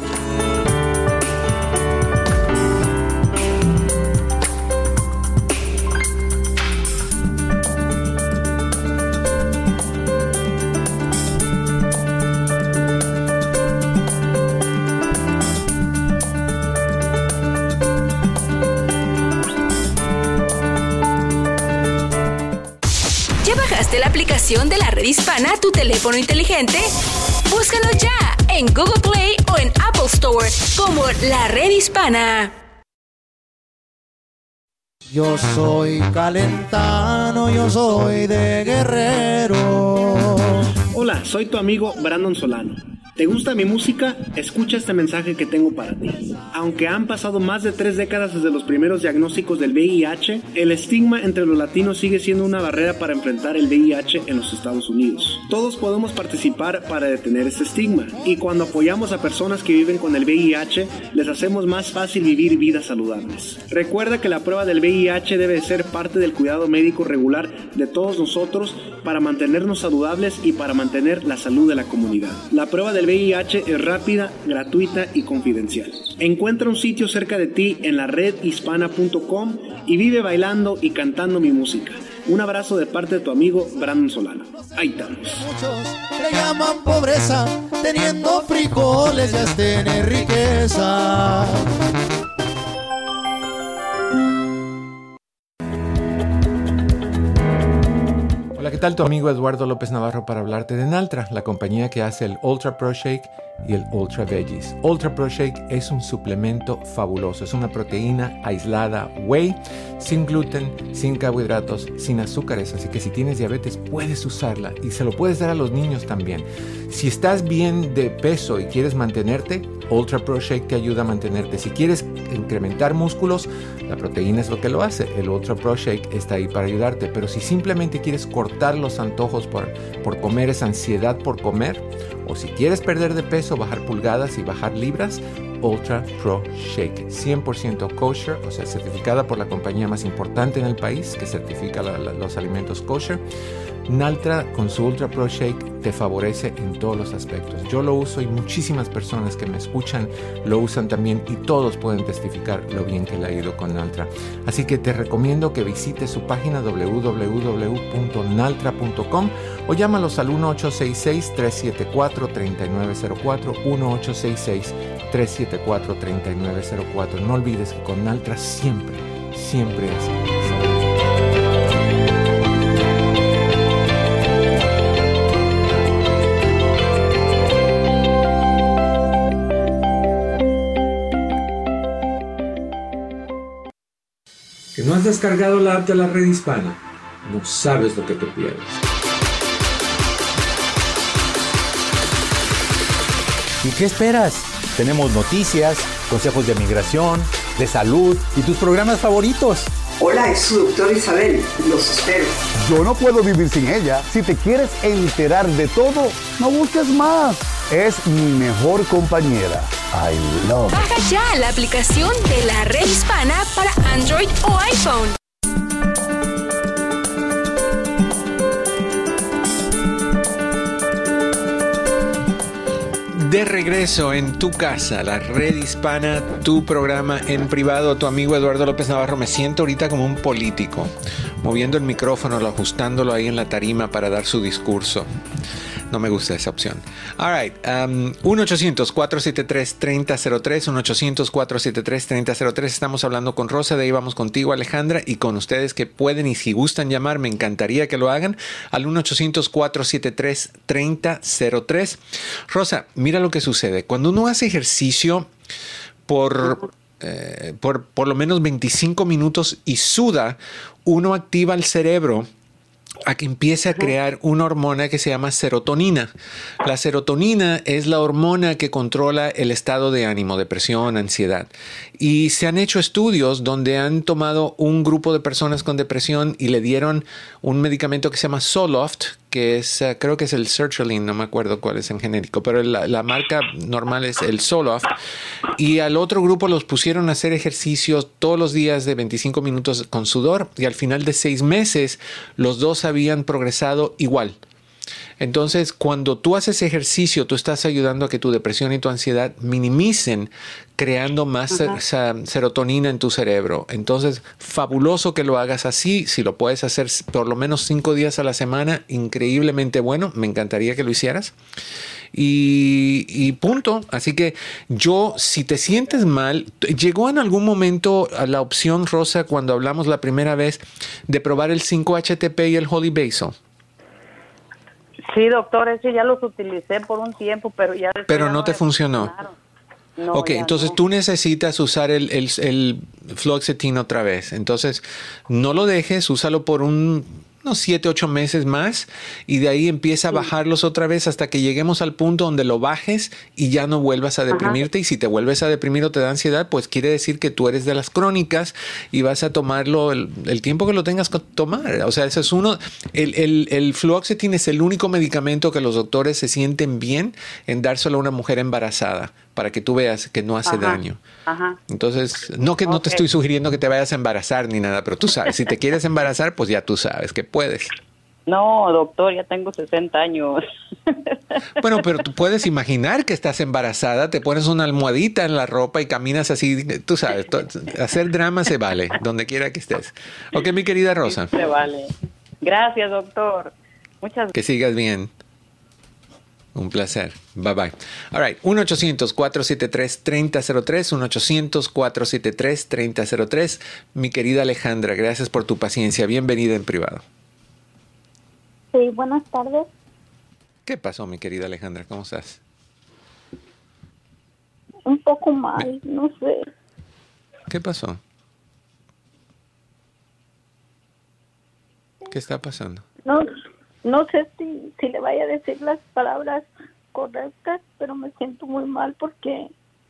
S1: La aplicación de la Red Hispana a tu teléfono inteligente. Búscanos ya en Google Play o en Apple Store como La Red Hispana.
S16: Yo soy calentano, yo soy de Guerrero.
S17: Hola, soy tu amigo Brandon Solano. ¿Te gusta mi música? Escucha este mensaje que tengo para ti. Aunque han pasado más de tres décadas desde los primeros diagnósticos del V I H, el estigma entre los latinos sigue siendo una barrera para enfrentar el V I H en los Estados Unidos. Todos podemos participar para detener este estigma, y cuando apoyamos a personas que viven con el V I H, les hacemos más fácil vivir vidas saludables. Recuerda que la prueba del V I H debe ser parte del cuidado médico regular de todos nosotros para mantenernos saludables y para mantener la salud de la comunidad. La prueba del V I H es rápida, gratuita y confidencial. Encuentra un sitio cerca de ti en la red hispana punto com y vive bailando y cantando mi música. Un abrazo de parte de tu amigo Brandon Solano. Ahí estamos.
S16: Muchos le llaman pobreza, teniendo frijoles ya es tener riqueza.
S3: Hola, ¿qué tal? Tu amigo Eduardo López Navarro para hablarte de Naltra, la compañía que hace el Ultra Pro Shake y el Ultra Veggies. Ultra Pro Shake es un suplemento fabuloso, es una proteína aislada whey, sin gluten, sin carbohidratos, sin azúcares, así que si tienes diabetes puedes usarla y se lo puedes dar a los niños también. Si estás bien de peso y quieres mantenerte, Ultra Pro Shake te ayuda a mantenerte. Si quieres incrementar músculos, la proteína es lo que lo hace. El Ultra Pro Shake está ahí para ayudarte. Pero si simplemente quieres cortar los antojos por, por comer, esa ansiedad por comer, o si quieres perder de peso, bajar pulgadas y bajar libras, Ultra Pro Shake, cien por ciento kosher, o sea, certificada por la compañía más importante en el país que certifica la, la, los alimentos kosher. Naltra con su Ultra Pro Shake te favorece en todos los aspectos. Yo lo uso y muchísimas personas que me escuchan lo usan también y todos pueden testificar lo bien que le ha ido con Naltra. Así que te recomiendo que visites su página doble u doble u doble u punto naltra punto com o llámalos al uno ocho seis seis, tres siete cuatro, tres nueve cero cuatro, uno ocho seis seis, tres siete cuatro, tres nueve cero cuatro. No olvides que con Naltra siempre, siempre es
S11: ¿Que no has descargado la app de la Red Hispana? No sabes lo que te pierdes.
S12: ¿Y qué esperas? Tenemos noticias, consejos de migración, de salud y tus programas favoritos.
S13: Hola, es su doctora Isabel. Los espero.
S14: Yo no puedo vivir sin ella. Si te quieres enterar de todo, no busques más. Es mi mejor compañera. I love it.
S1: Baja ya la aplicación de La Red Hispana para Android o iPhone.
S3: De regreso en tu casa, La Red Hispana, tu programa en privado. Tu amigo Eduardo López Navarro. Me siento ahorita como un político, moviendo el micrófono, ajustándolo ahí en la tarima para dar su discurso. No me gusta esa opción. All right. Um, uno ochocientos, cuatro siete tres, tres cero cero tres. uno ochocientos, cuatro siete tres, tres cero cero tres. Estamos hablando con Rosa. De ahí vamos contigo, Alejandra. Y con ustedes que pueden y si gustan llamar, me encantaría que lo hagan al uno ochocientos, cuatro siete tres, tres cero cero tres. Rosa, mira lo que sucede. Cuando uno hace ejercicio por... Eh, por por lo menos veinticinco minutos y suda, uno activa el cerebro a que empiece a crear una hormona que se llama serotonina. La serotonina es la hormona que controla el estado de ánimo, depresión, ansiedad. Y se han hecho estudios donde han tomado un grupo de personas con depresión y le dieron un medicamento que se llama Zoloft, que es, uh, creo que es el Sertraline, no me acuerdo cuál es en genérico, pero la, la marca normal es el Zoloft. Y al otro grupo los pusieron a hacer ejercicios todos los días de veinticinco minutos con sudor y al final de seis meses los dos habían progresado igual. Entonces, cuando tú haces ejercicio, tú estás ayudando a que tu depresión y tu ansiedad minimicen, creando más ser- serotonina en tu cerebro. Entonces, fabuloso que lo hagas así. Si lo puedes hacer por lo menos cinco días a la semana, increíblemente bueno. Me encantaría que lo hicieras. Y, y punto. Así que yo, si te sientes mal, ¿llegó en algún momento a la opción, Rosa, cuando hablamos la primera vez, de probar el cinco H T P y el Holy Basil?
S15: Sí, doctor, ese ya los utilicé por un tiempo, pero ya...
S3: Pero no te funcionó.
S15: No,
S3: ok, entonces
S15: no.
S3: tú necesitas usar el, el, el fluoxetine otra vez. Entonces, no lo dejes, úsalo por un, unos siete, ocho meses más y de ahí empieza a bajarlos otra vez hasta que lleguemos al punto donde lo bajes y ya no vuelvas a deprimirte. Ajá. Y si te vuelves a deprimir o te da ansiedad, pues quiere decir que tú eres de las crónicas y vas a tomarlo el, el tiempo que lo tengas que tomar. O sea, ese es uno. El, el, el fluoxetine es el único medicamento que los doctores se sienten bien en dárselo a una mujer embarazada, para que tú veas que no hace Ajá. daño. Ajá. Entonces, no que okay. no te estoy sugiriendo que te vayas a embarazar ni nada, pero tú sabes, si te quieres embarazar, pues ya tú sabes que puedes.
S15: No, doctor, ya tengo sesenta años.
S3: Bueno, pero tú puedes imaginar que estás embarazada, te pones una almohadita en la ropa y caminas así, tú sabes, to- hacer drama se vale, donde quiera que estés. Ok, mi querida Rosa.
S15: Sí, se vale. Gracias, doctor. Muchas gracias.
S3: Que sigas bien. Un placer. Bye bye. All right. uno ochocientos, cuatro siete tres, tres cero cero tres. uno ochocientos, cuatro siete tres, tres cero cero tres. Mi querida Alejandra, gracias por tu paciencia. Bienvenida en privado.
S5: Sí, buenas tardes.
S3: ¿Qué pasó, mi querida Alejandra? ¿Cómo estás?
S5: Un poco mal, Me... no sé.
S3: ¿Qué pasó? ¿Qué está pasando?
S5: No, no sé si, si le vaya a decir las palabras correctas, pero me siento muy mal porque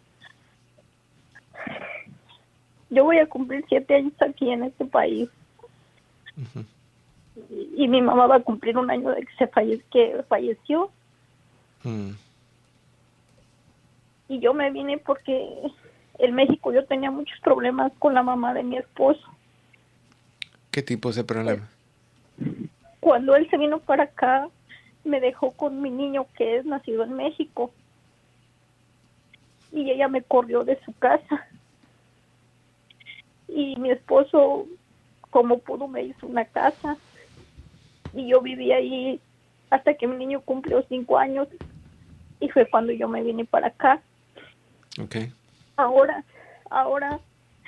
S5: yo voy a cumplir siete años aquí en este país. Uh-huh. y, y mi mamá va a cumplir un año de que se falle, que falleció. Uh. Y yo me vine porque en México yo tenía muchos problemas con la mamá de mi esposo.
S3: ¿Qué tipos de problemas?
S5: Cuando él se vino para acá, me dejó con mi niño que es nacido en México. Y ella me corrió de su casa. Y mi esposo, como pudo, me hizo una casa. Y yo viví ahí hasta que mi niño cumplió cinco años. Y fue cuando yo me vine para acá.
S3: Okay.
S5: Ahora, ahora,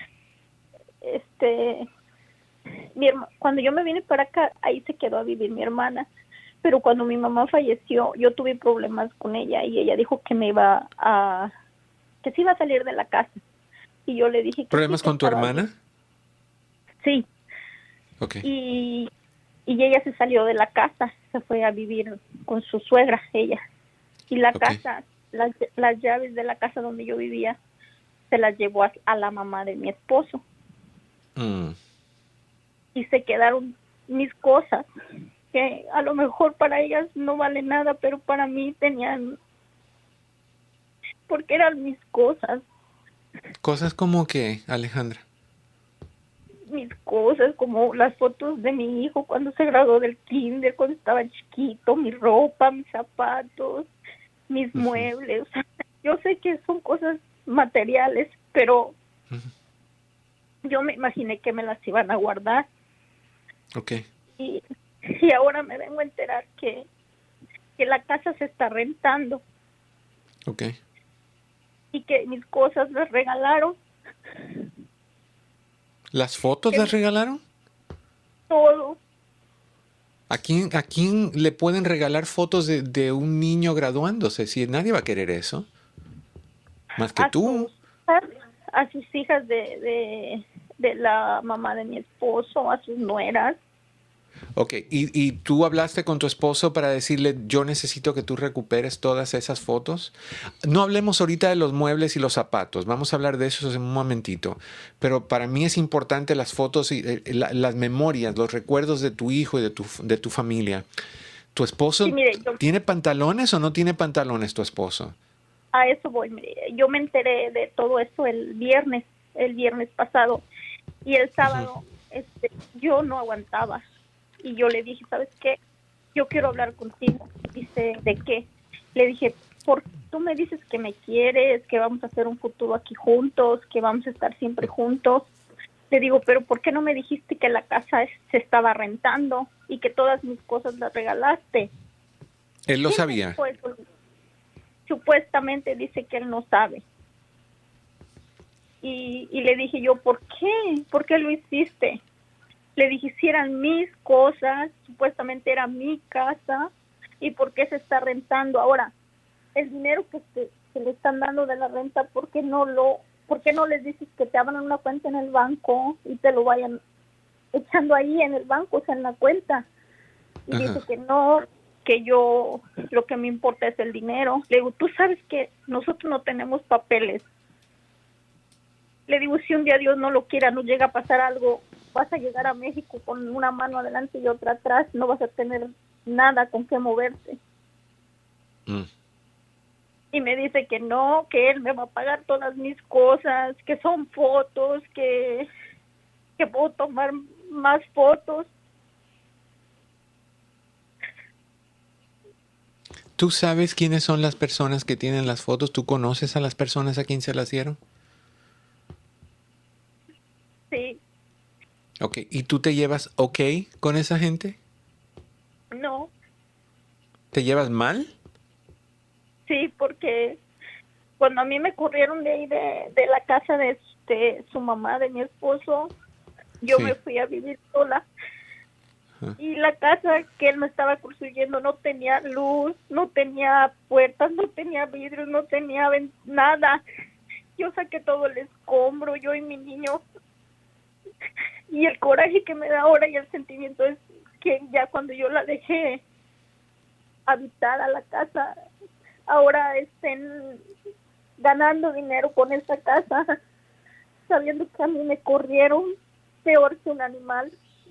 S5: este... Mi herma, cuando yo me vine para acá, ahí se quedó a vivir mi hermana, pero cuando mi mamá falleció, yo tuve problemas con ella y ella dijo que me iba a, que se iba a salir de la casa, y yo le dije que
S3: ¿Problemas
S5: sí,
S3: con tu hermana?
S5: Bien. Sí.
S3: Okay.
S5: Y, y ella se salió de la casa, se fue a vivir con su suegra, ella, y la okay. casa las, las llaves de la casa donde yo vivía, se las llevó a, a la mamá de mi esposo.
S3: Mm.
S5: Y se quedaron mis cosas, que a lo mejor para ellas no vale nada, pero para mí tenían, porque eran mis cosas.
S3: Cosas como que, Alejandra.
S5: Mis cosas, como las fotos de mi hijo cuando se graduó del kinder, cuando estaba chiquito, mi ropa, mis zapatos, mis uh-huh. muebles. O sea, yo sé que son cosas materiales, pero uh-huh. yo me imaginé que me las iban a guardar.
S3: Okay.
S5: Y, y ahora me vengo a enterar que, que la casa se está rentando.
S3: Okay.
S5: Y que mis cosas las regalaron.
S3: ¿Las fotos las regalaron?
S5: Todo.
S3: ¿A quién, ¿A quién le pueden regalar fotos de, de un niño graduándose? Si nadie va a querer eso. Más que
S5: a
S3: tú.
S5: Sus, a sus hijas de, de, de la mamá de mi esposo, a sus nueras.
S3: Ok, ¿Y, ¿y tú hablaste con tu esposo para decirle, yo necesito que tú recuperes todas esas fotos? No hablemos ahorita de los muebles y los zapatos, vamos a hablar de eso en un momentito, pero para mí es importante las fotos, y eh, la, las memorias, los recuerdos de tu hijo y de tu, de tu familia. ¿Tu esposo sí, mire, yo, tiene pantalones o no tiene pantalones tu esposo?
S5: A eso voy, mire, yo me enteré de todo eso el viernes, el viernes pasado, y el sábado uh-huh. este, yo no aguantaba. Y yo le dije, ¿sabes qué? Yo quiero hablar contigo. Dice, ¿de qué? Le dije, por tú me dices que me quieres, que vamos a hacer un futuro aquí juntos, que vamos a estar siempre juntos. Le digo, pero ¿por qué no me dijiste que la casa se estaba rentando y que todas mis cosas las regalaste?
S3: Él lo sabía.
S5: Pues, supuestamente dice que él no sabe. Y, y le dije yo, ¿por qué? ¿Por qué lo hiciste? Le dije, si eran mis cosas, supuestamente era mi casa, ¿y por qué se está rentando? Ahora, el dinero que se, se le están dando de la renta, ¿por qué no lo, por qué no les dices que te abran una cuenta en el banco y te lo vayan echando ahí en el banco, o sea, en la cuenta? Y Ajá. dice que no, que yo, lo que me importa es el dinero. Le digo, tú sabes que nosotros no tenemos papeles. Le digo, si un día Dios no lo quiera, nos llega a pasar algo, vas a llegar a México con una mano adelante y otra atrás, no vas a tener nada con qué moverte. Mm. Y me dice que no, que él me va a pagar todas mis cosas, que son fotos, que, que puedo tomar más fotos.
S3: ¿Tú sabes quiénes son las personas que tienen las fotos? ¿Tú conoces a las personas a quien se las dieron?
S5: Sí.
S3: Ok, ¿y tú te llevas ok con esa gente?
S5: No.
S3: ¿Te llevas mal?
S5: Sí, porque cuando a mí me corrieron de ahí de, de la casa de, de su mamá, de mi esposo, yo sí. me fui a vivir sola. Ajá. Y la casa que él me estaba construyendo no tenía luz, no tenía puertas, no tenía vidrios, no tenía nada. Yo saqué todo el escombro, yo y mi niño. Y el coraje que me da ahora y el sentimiento es que ya cuando yo la dejé habitar a la casa, ahora estén ganando dinero con esa casa, sabiendo que a mí me corrieron peor que un animal.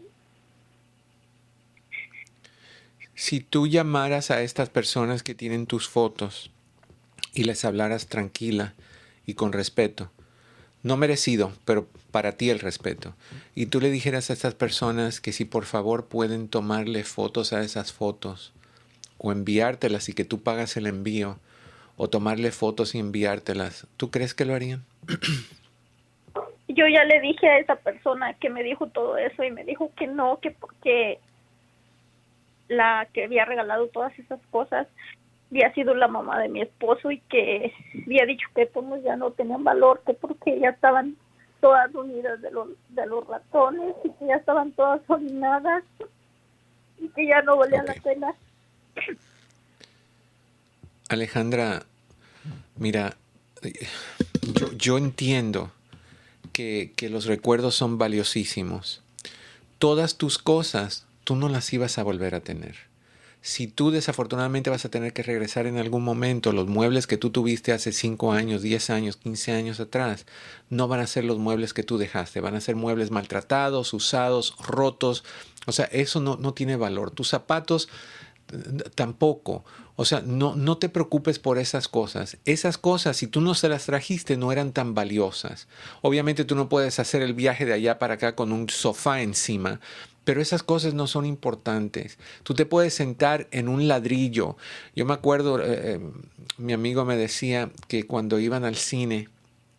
S3: Si tú llamaras a estas personas que tienen tus fotos y les hablaras tranquila y con respeto, no merecido, pero para ti el respeto, y tú le dijeras a estas personas que si por favor pueden tomarle fotos a esas fotos o enviártelas y que tú pagas el envío, o tomarle fotos y enviártelas, ¿tú crees que lo harían?
S5: Yo ya le dije a esa persona que me dijo todo eso y me dijo que no, que porque la que había regalado todas esas cosas había sido la mamá de mi esposo y que había dicho que pues ya no tenían valor, que porque ya estaban todas unidas de los, de los ratones y que ya estaban todas orinadas y que ya no valía okay. la pena.
S3: Alejandra, mira, yo, yo entiendo que, que los recuerdos son valiosísimos. Todas tus cosas, tú no las ibas a volver a tener. si tú desafortunadamente vas a tener que regresar en algún momento, los muebles que tú tuviste hace cinco años, diez años, quince años atrás, no van a ser los muebles que tú dejaste. Van a ser muebles maltratados, usados, rotos. O sea, eso no, no tiene valor. Tus zapatos tampoco. O sea, no, no te preocupes por esas cosas. Esas cosas, si tú no se las trajiste, no eran tan valiosas. Obviamente tú no puedes hacer el viaje de allá para acá con un sofá encima, pero esas cosas no son importantes. Tú te puedes sentar en un ladrillo. Yo me acuerdo, eh, mi amigo me decía que cuando iban al cine,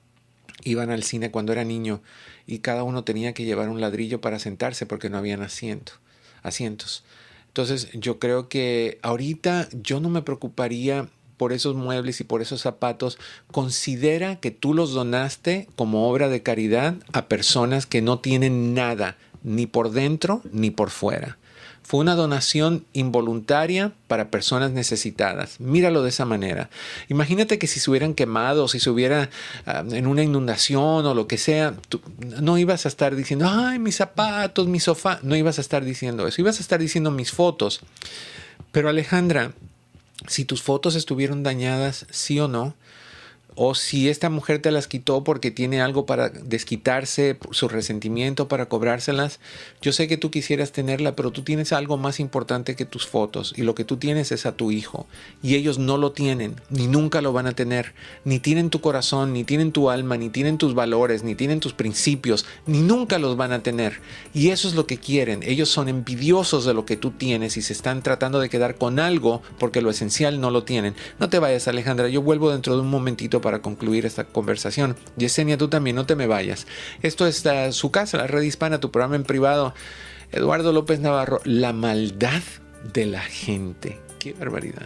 S3: iban al cine cuando era niño y cada uno tenía que llevar un ladrillo para sentarse porque no habían asiento, asientos. Entonces yo creo que ahorita yo no me preocuparía por esos muebles y por esos zapatos. Considera que tú los donaste como obra de caridad a personas que no tienen nada, ni por dentro ni por fuera. Fue una donación involuntaria para personas necesitadas. Míralo de esa manera. Imagínate que si se hubieran quemado, si se hubiera uh, en una inundación o lo que sea, tú no ibas a estar diciendo, ay, mis zapatos, mi sofá. No ibas a estar diciendo eso. Ibas a estar diciendo mis fotos. Pero Alejandra, si tus fotos estuvieron dañadas, sí o no, o si esta mujer te las quitó porque tiene algo para desquitarse, su resentimiento para cobrárselas, yo sé que tú quisieras tenerla, pero tú tienes algo más importante que tus fotos y lo que tú tienes es a tu hijo y ellos no lo tienen, ni nunca lo van a tener, ni tienen tu corazón, ni tienen tu alma, ni tienen tus valores, ni tienen tus principios, ni nunca los van a tener y eso es lo que quieren. Ellos son envidiosos de lo que tú tienes y se están tratando de quedar con algo porque lo esencial no lo tienen. No te vayas, Alejandra, yo vuelvo dentro de un momentito para concluir esta conversación. Yesenia, tú también, no te me vayas. Esto es uh, su casa, la Red Hispana, tu programa en privado. Eduardo López Navarro, la maldad de la gente. ¡Qué barbaridad!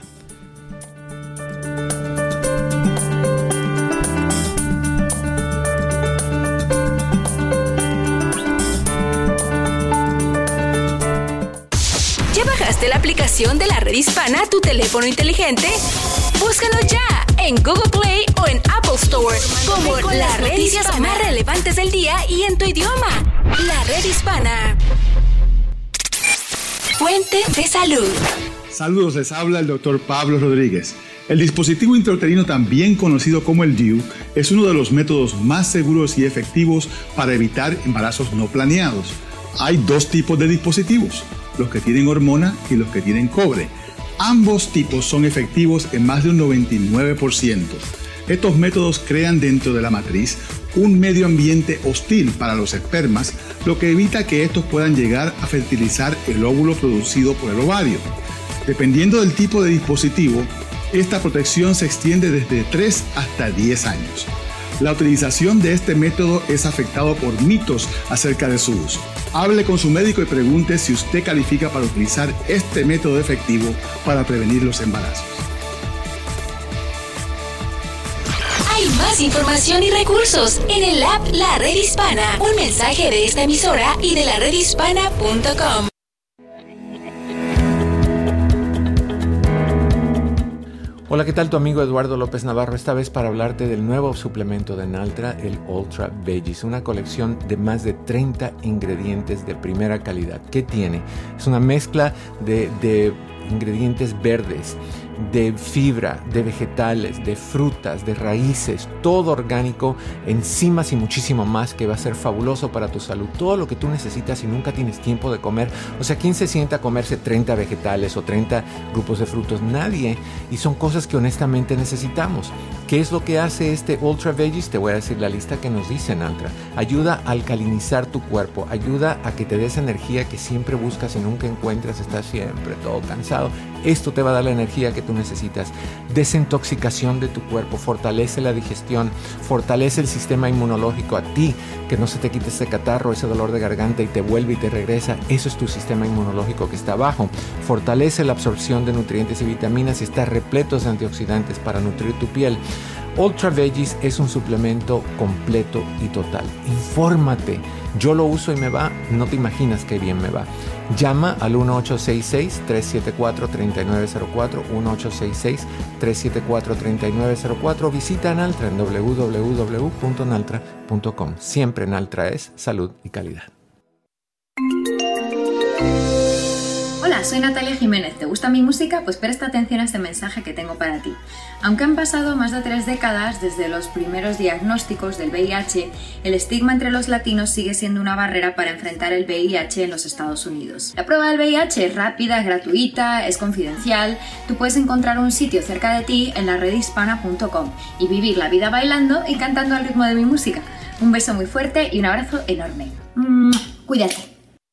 S1: ¿Ya bajaste la aplicación de la Red Hispana a tu teléfono inteligente? Búscanos ya en Google Play o en Apple Store como las noticias más relevantes del día y en tu idioma. La Red Hispana. Fuente de salud.
S6: Saludos, les habla el doctor Pablo Rodríguez. El dispositivo intrauterino, también conocido como el D I U, es uno de los métodos más seguros y efectivos para evitar embarazos no planeados. Hay dos tipos de dispositivos, los que tienen hormona y los que tienen cobre. Ambos tipos son efectivos en más de un noventa y nueve por ciento. Estos métodos crean dentro de la matriz un medio ambiente hostil para los espermas, lo que evita que estos puedan llegar a fertilizar el óvulo producido por el ovario. Dependiendo del tipo de dispositivo, esta protección se extiende desde tres hasta diez años. La utilización de este método es afectado por mitos acerca de su uso. Hable con su médico y pregunte si usted califica para utilizar este método efectivo para prevenir los embarazos.
S1: Hay más información y recursos en el app La Red Hispana. Un mensaje de esta emisora y de la red hispana punto com.
S3: Hola, ¿qué tal? Tu amigo Eduardo López Navarro, esta vez para hablarte del nuevo suplemento de Naltra, el Ultra Veggies, una colección de más de treinta ingredientes de primera calidad. ¿Qué tiene? Es una mezcla de, de ingredientes verdes, de fibra, de vegetales, de frutas, de raíces, todo orgánico, enzimas y muchísimo más que va a ser fabuloso para tu salud. Todo lo que tú necesitas y nunca tienes tiempo de comer. O sea, ¿quién se sienta a comerse treinta vegetales o treinta grupos de frutos? Nadie. Y son cosas que honestamente necesitamos. ¿Qué es lo que hace este Ultra Veggies? Te voy a decir la lista que nos dice Naltra. Ayuda a alcalinizar tu cuerpo, ayuda a que te des energía que siempre buscas y nunca encuentras, estás siempre todo cansado. Esto te va a dar la energía que tú necesitas. Desintoxicación de tu cuerpo, fortalece la digestión, fortalece el sistema inmunológico a ti, que no se te quite ese catarro, ese dolor de garganta y te vuelve y te regresa. Eso es tu sistema inmunológico que está abajo. Fortalece la absorción de nutrientes y vitaminas y está repleto de antioxidantes para nutrir tu piel. Ultra Veggies es un suplemento completo y total. Infórmate. Yo lo uso y me va, no te imaginas qué bien me va. Llama al uno ocho seis seis, tres siete cuatro, tres nueve cero cuatro, uno ocho seis seis, tres siete cuatro, tres nueve cero cuatro. Visita Naltra en doble u doble u doble u punto naltra punto com. Siempre Naltra es salud y calidad.
S10: Hola, Hola, soy Natalia Jiménez. ¿Te gusta mi música? Pues presta atención a este mensaje que tengo para ti. Aunque han pasado más de tres décadas desde los primeros diagnósticos del V I H, el estigma entre los latinos sigue siendo una barrera para enfrentar el V I H en los Estados Unidos. La prueba del V I H es rápida, es gratuita, es confidencial. Tú puedes encontrar un sitio cerca de ti en la red hispana punto com y vivir la vida bailando y cantando al ritmo de mi música. Un beso muy fuerte y un abrazo enorme. Mm, cuídate.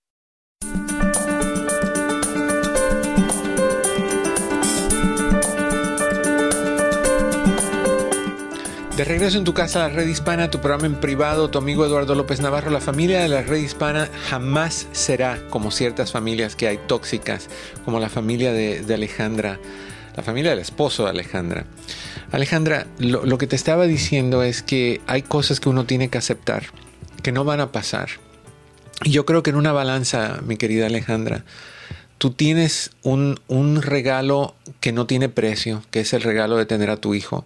S3: De regreso en tu casa, la Red Hispana, tu programa en privado, tu amigo Eduardo López Navarro. La familia de la Red Hispana jamás será como ciertas familias que hay tóxicas, como la familia de, de Alejandra, la familia del esposo de Alejandra. Alejandra, lo, lo que te estaba diciendo es que hay cosas que uno tiene que aceptar, que no van a pasar. Y yo creo que en una balanza, mi querida Alejandra, tú tienes un, un regalo que no tiene precio, que es el regalo de tener a tu hijo.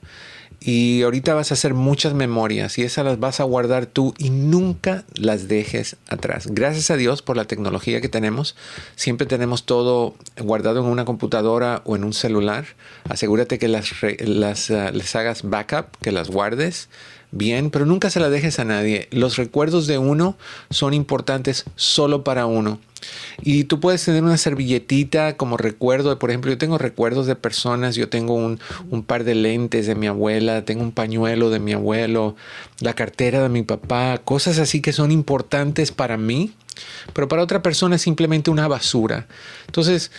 S3: Y ahorita vas a hacer muchas memorias y esas las vas a guardar tú y nunca las dejes atrás. Gracias a Dios por la tecnología que tenemos. Siempre tenemos todo guardado en una computadora o en un celular. Asegúrate que las, las uh, les hagas backup, que las guardes bien, pero nunca se las dejes a nadie. Los recuerdos de uno son importantes solo para uno. Y tú puedes tener una servilletita como recuerdo. Por ejemplo, yo tengo recuerdos de personas. Yo tengo un, un par de lentes de mi abuela. Tengo un pañuelo de mi abuelo. La cartera de mi papá. Cosas así que son importantes para mí. Pero para otra persona es simplemente una basura. Entonces,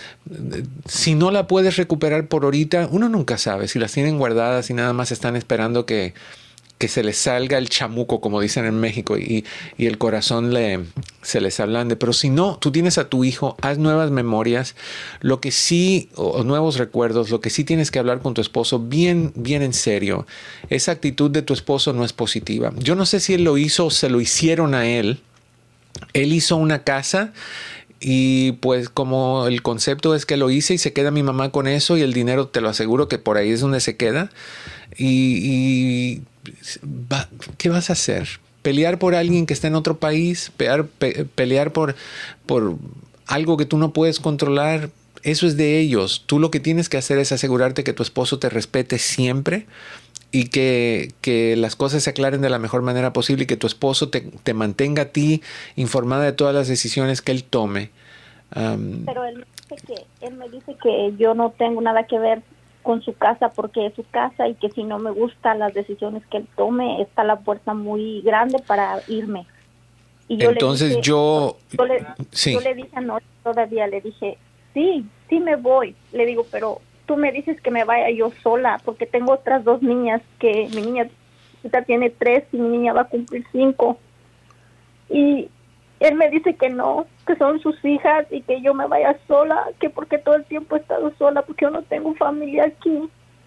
S3: si no la puedes recuperar por ahorita, uno nunca sabe. Si las tienen guardadas y nada más están esperando que... que se les salga el chamuco, como dicen en México, y, y el corazón le, se les ablande. Pero si no, tú tienes a tu hijo, haz nuevas memorias, lo que sí, o, o nuevos recuerdos, lo que sí tienes que hablar con tu esposo bien, bien en serio. Esa actitud de tu esposo no es positiva. Yo no sé si él lo hizo o se lo hicieron a él. Él hizo una casa y pues como el concepto es que lo hice y se queda mi mamá con eso y el dinero te lo aseguro que por ahí es donde se queda. Y... y Va, ¿qué vas a hacer? ¿Pelear por alguien que está en otro país? ¿Pelear, pe, pelear por, por algo que tú no puedes controlar? Eso es de ellos. Tú lo que tienes que hacer es asegurarte que tu esposo te respete siempre y que, que las cosas se aclaren de la mejor manera posible y que tu esposo te, te mantenga a ti informada de todas las decisiones que él tome. Um,
S5: Pero él me dice que, él me dice que yo no tengo nada que ver con su casa porque es su casa y que si no me gustan las decisiones que él tome, está la puerta muy grande para irme. Y yo
S3: Entonces
S5: le dije,
S3: yo...
S5: Yo le,
S3: sí.
S5: yo le dije anoche todavía, le dije, sí, sí me voy. Le digo, pero tú me dices que me vaya yo sola porque tengo otras dos niñas que mi niña ya tiene tres y mi niña va a cumplir cinco. Y él me dice que no, que son sus hijas y que yo me vaya sola, que porque todo el tiempo he estado sola, porque yo no tengo familia aquí.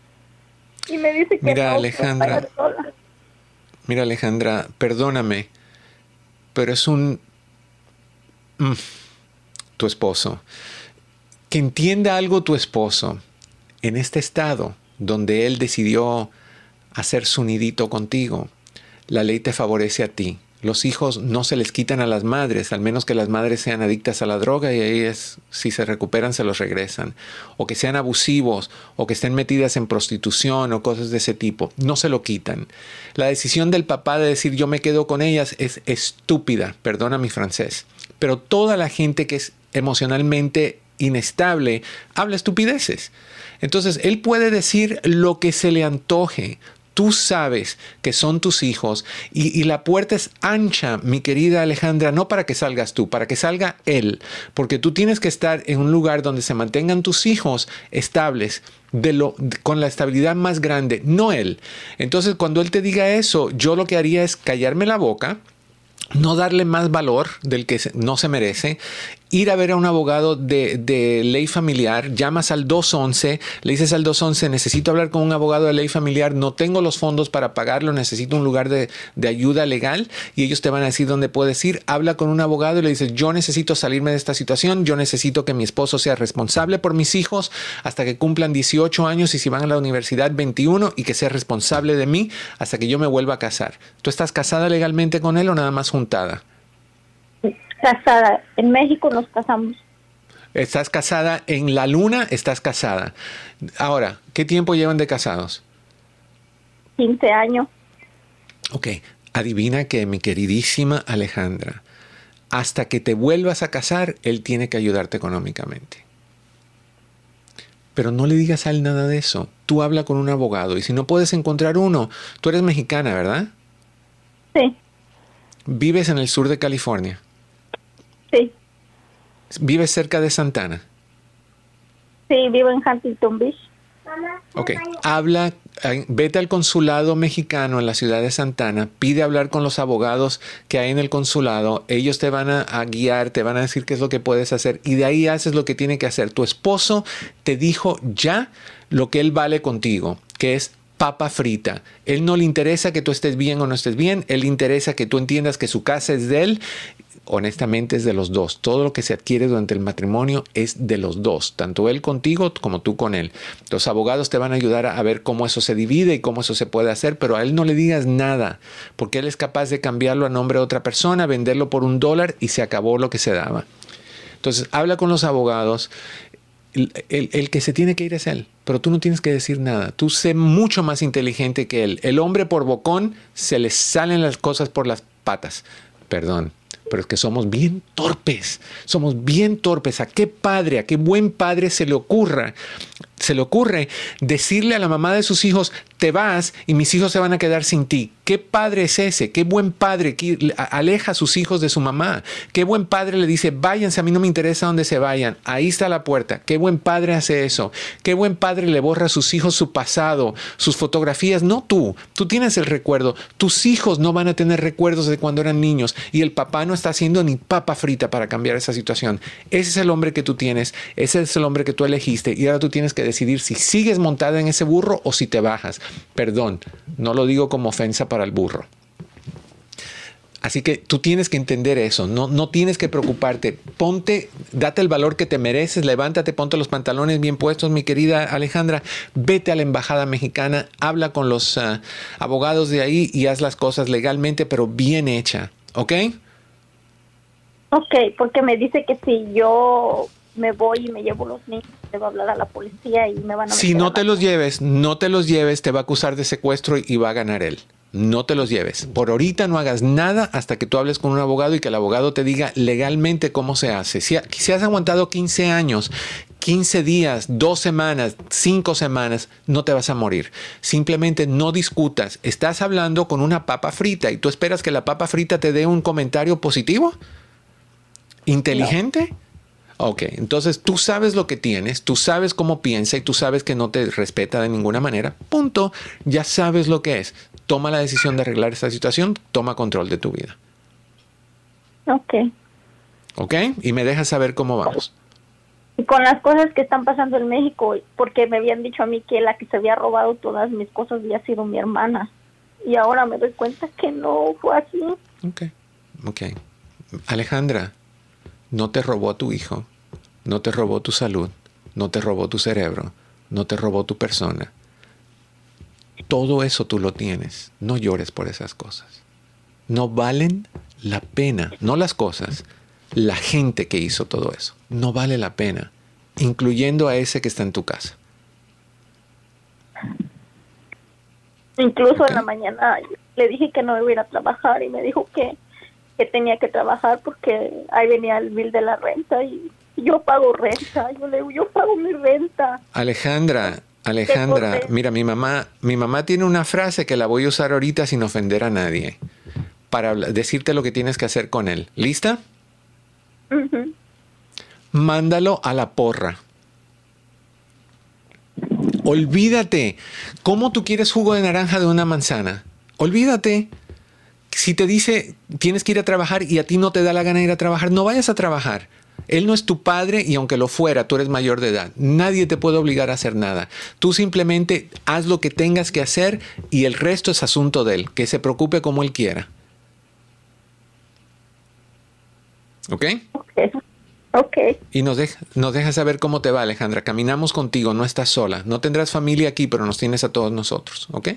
S5: Y me dice que
S3: mira,
S5: no,
S3: Alejandra,
S5: que me vaya sola.
S3: Mira, Alejandra, perdóname, pero es un... Mm, tu esposo. Que entienda algo tu esposo. En este estado donde él decidió hacer su nidito contigo, la ley te favorece a ti. Los hijos no se les quitan a las madres, al menos que las madres sean adictas a la droga y ahí es, si se recuperan, se los regresan. O que sean abusivos, o que estén metidas en prostitución o cosas de ese tipo. No se lo quitan. La decisión del papá de decir yo me quedo con ellas es estúpida, perdona mi francés. Pero toda la gente que es emocionalmente inestable habla estupideces. Entonces, él puede decir lo que se le antoje. Tú sabes que son tus hijos y, y la puerta es ancha, mi querida Alejandra, no para que salgas tú, para que salga él, porque tú tienes que estar en un lugar donde se mantengan tus hijos estables, de lo, de, con la estabilidad más grande, no él. Entonces, cuando él te diga eso, yo lo que haría es callarme la boca, no darle más valor del que no se merece, ir a ver a un abogado de, de ley familiar, llamas al dos once, le dices al dos once, necesito hablar con un abogado de ley familiar, no tengo los fondos para pagarlo, necesito un lugar de, de ayuda legal, y ellos te van a decir dónde puedes ir. Habla con un abogado y le dices, yo necesito salirme de esta situación, yo necesito que mi esposo sea responsable por mis hijos hasta que cumplan dieciocho años y si van a la universidad veintiuno, y que sea responsable de mí hasta que yo me vuelva a casar. ¿Tú estás casada legalmente con él o nada más juntada?
S5: Casada. En México nos casamos.
S3: Estás casada en la luna, estás casada. Ahora, ¿qué tiempo llevan de casados?
S5: quince años.
S3: Ok, adivina que mi queridísima Alejandra, hasta que te vuelvas a casar, él tiene que ayudarte económicamente. Pero no le digas a él nada de eso. Tú habla con un abogado y si no puedes encontrar uno, tú eres mexicana, ¿verdad?
S5: Sí.
S3: ¿Vives en el sur de California?
S5: Sí.
S3: ¿Vives cerca de Santana?
S5: Sí, vivo en Huntington Beach.
S3: Ok, habla, vete al consulado mexicano en la ciudad de Santana, pide hablar con los abogados que hay en el consulado, ellos te van a, a guiar, te van a decir qué es lo que puedes hacer y de ahí haces lo que tiene que hacer. Tu esposo te dijo ya lo que él vale contigo, que es papa frita. Él no le interesa que tú estés bien o no estés bien, él le interesa que tú entiendas que su casa es de él. Honestamente es de los dos. Todo lo que se adquiere durante el matrimonio es de los dos, tanto él contigo como tú con él. Los abogados te van a ayudar a ver cómo eso se divide y cómo eso se puede hacer, pero a él no le digas nada, porque él es capaz de cambiarlo a nombre de otra persona, venderlo por un dólar y se acabó lo que se daba. Entonces, habla con los abogados. El, el, el que se tiene que ir es él, pero tú no tienes que decir nada. Tú sé mucho más inteligente que él. El hombre por bocón se le salen las cosas por las patas. Perdón. Pero es que somos bien torpes, somos bien torpes. ¿A qué padre, a qué buen padre se le ocurra, se le ocurre decirle a la mamá de sus hijos, te vas y mis hijos se van a quedar sin ti? ¿Qué padre es ese? ¿Qué buen padre que aleja a sus hijos de su mamá? ¿Qué buen padre le dice, váyanse, a mí no me interesa dónde se vayan, ahí está la puerta? ¿Qué buen padre hace eso? ¿Qué buen padre le borra a sus hijos su pasado, sus fotografías? No tú, tú tienes el recuerdo. Tus hijos no van a tener recuerdos de cuando eran niños y el papá no está haciendo ni papa frita para cambiar esa situación. Ese es el hombre que tú tienes, ese es el hombre que tú elegiste y ahora tú tienes que decidir si sigues montada en ese burro o si te bajas. Perdón, no lo digo como ofensa para el burro. Así que tú tienes que entender eso, no, no tienes que preocuparte. Ponte, date el valor que te mereces, levántate, ponte los pantalones bien puestos, mi querida Alejandra, vete a la embajada mexicana, habla con los uh, abogados de ahí y haz las cosas legalmente, pero bien hecha, ¿ok?
S5: Ok, porque me dice que si yo me voy y me llevo los niños, le va a hablar a la policía y me van a...
S3: Si no te los lleves, no te los lleves, te va a acusar de secuestro y va a ganar él. No te los lleves. Por ahorita no hagas nada hasta que tú hables con un abogado y que el abogado te diga legalmente cómo se hace. Si, si has aguantado quince años, quince días, dos semanas, cinco semanas, no te vas a morir. Simplemente no discutas. Estás hablando con una papa frita y tú esperas que la papa frita te dé un comentario positivo, inteligente. No. Ok, entonces tú sabes lo que tienes, tú sabes cómo piensa y tú sabes que no te respeta de ninguna manera. Punto. Ya sabes lo que es. Toma la decisión de arreglar esta situación, toma control de tu vida.
S5: Ok.
S3: Ok, y me dejas saber cómo vamos.
S5: Y con las cosas que están pasando en México, porque me habían dicho a mí que la que se había robado todas mis cosas había sido mi hermana. Y ahora me doy cuenta que no fue así.
S3: Ok, ok. Alejandra, no te robó a tu hijo, no te robó tu salud, no te robó tu cerebro, no te robó tu persona. Todo eso tú lo tienes. No llores por esas cosas. No valen la pena, no las cosas, la gente que hizo todo eso. No vale la pena, incluyendo a ese que está en tu casa.
S5: Incluso
S3: ¿Okay?
S5: En la mañana le dije que no iba a ir a trabajar y me dijo que, que tenía que trabajar porque ahí venía el bill de la renta y yo pago renta. Yo le digo, yo pago mi renta.
S3: Alejandra, Alejandra, mira, mi mamá, mi mamá tiene una frase que la voy a usar ahorita sin ofender a nadie para decirte lo que tienes que hacer con él. ¿Lista?
S5: Uh-huh.
S3: Mándalo a la porra. Olvídate. ¿Cómo tú quieres jugo de naranja de una manzana? Olvídate. Si te dice tienes que ir a trabajar y a ti no te da la gana de ir a trabajar, no vayas a trabajar. Él no es tu padre y aunque lo fuera, tú eres mayor de edad. Nadie te puede obligar a hacer nada. Tú simplemente haz lo que tengas que hacer y el resto es asunto de él. Que se preocupe como él quiera. ¿Ok?
S5: Ok. Ok.
S3: Y nos deja, nos deja saber cómo te va, Alejandra. Caminamos contigo, no estás sola. No tendrás familia aquí, pero nos tienes a todos nosotros. ¿Ok?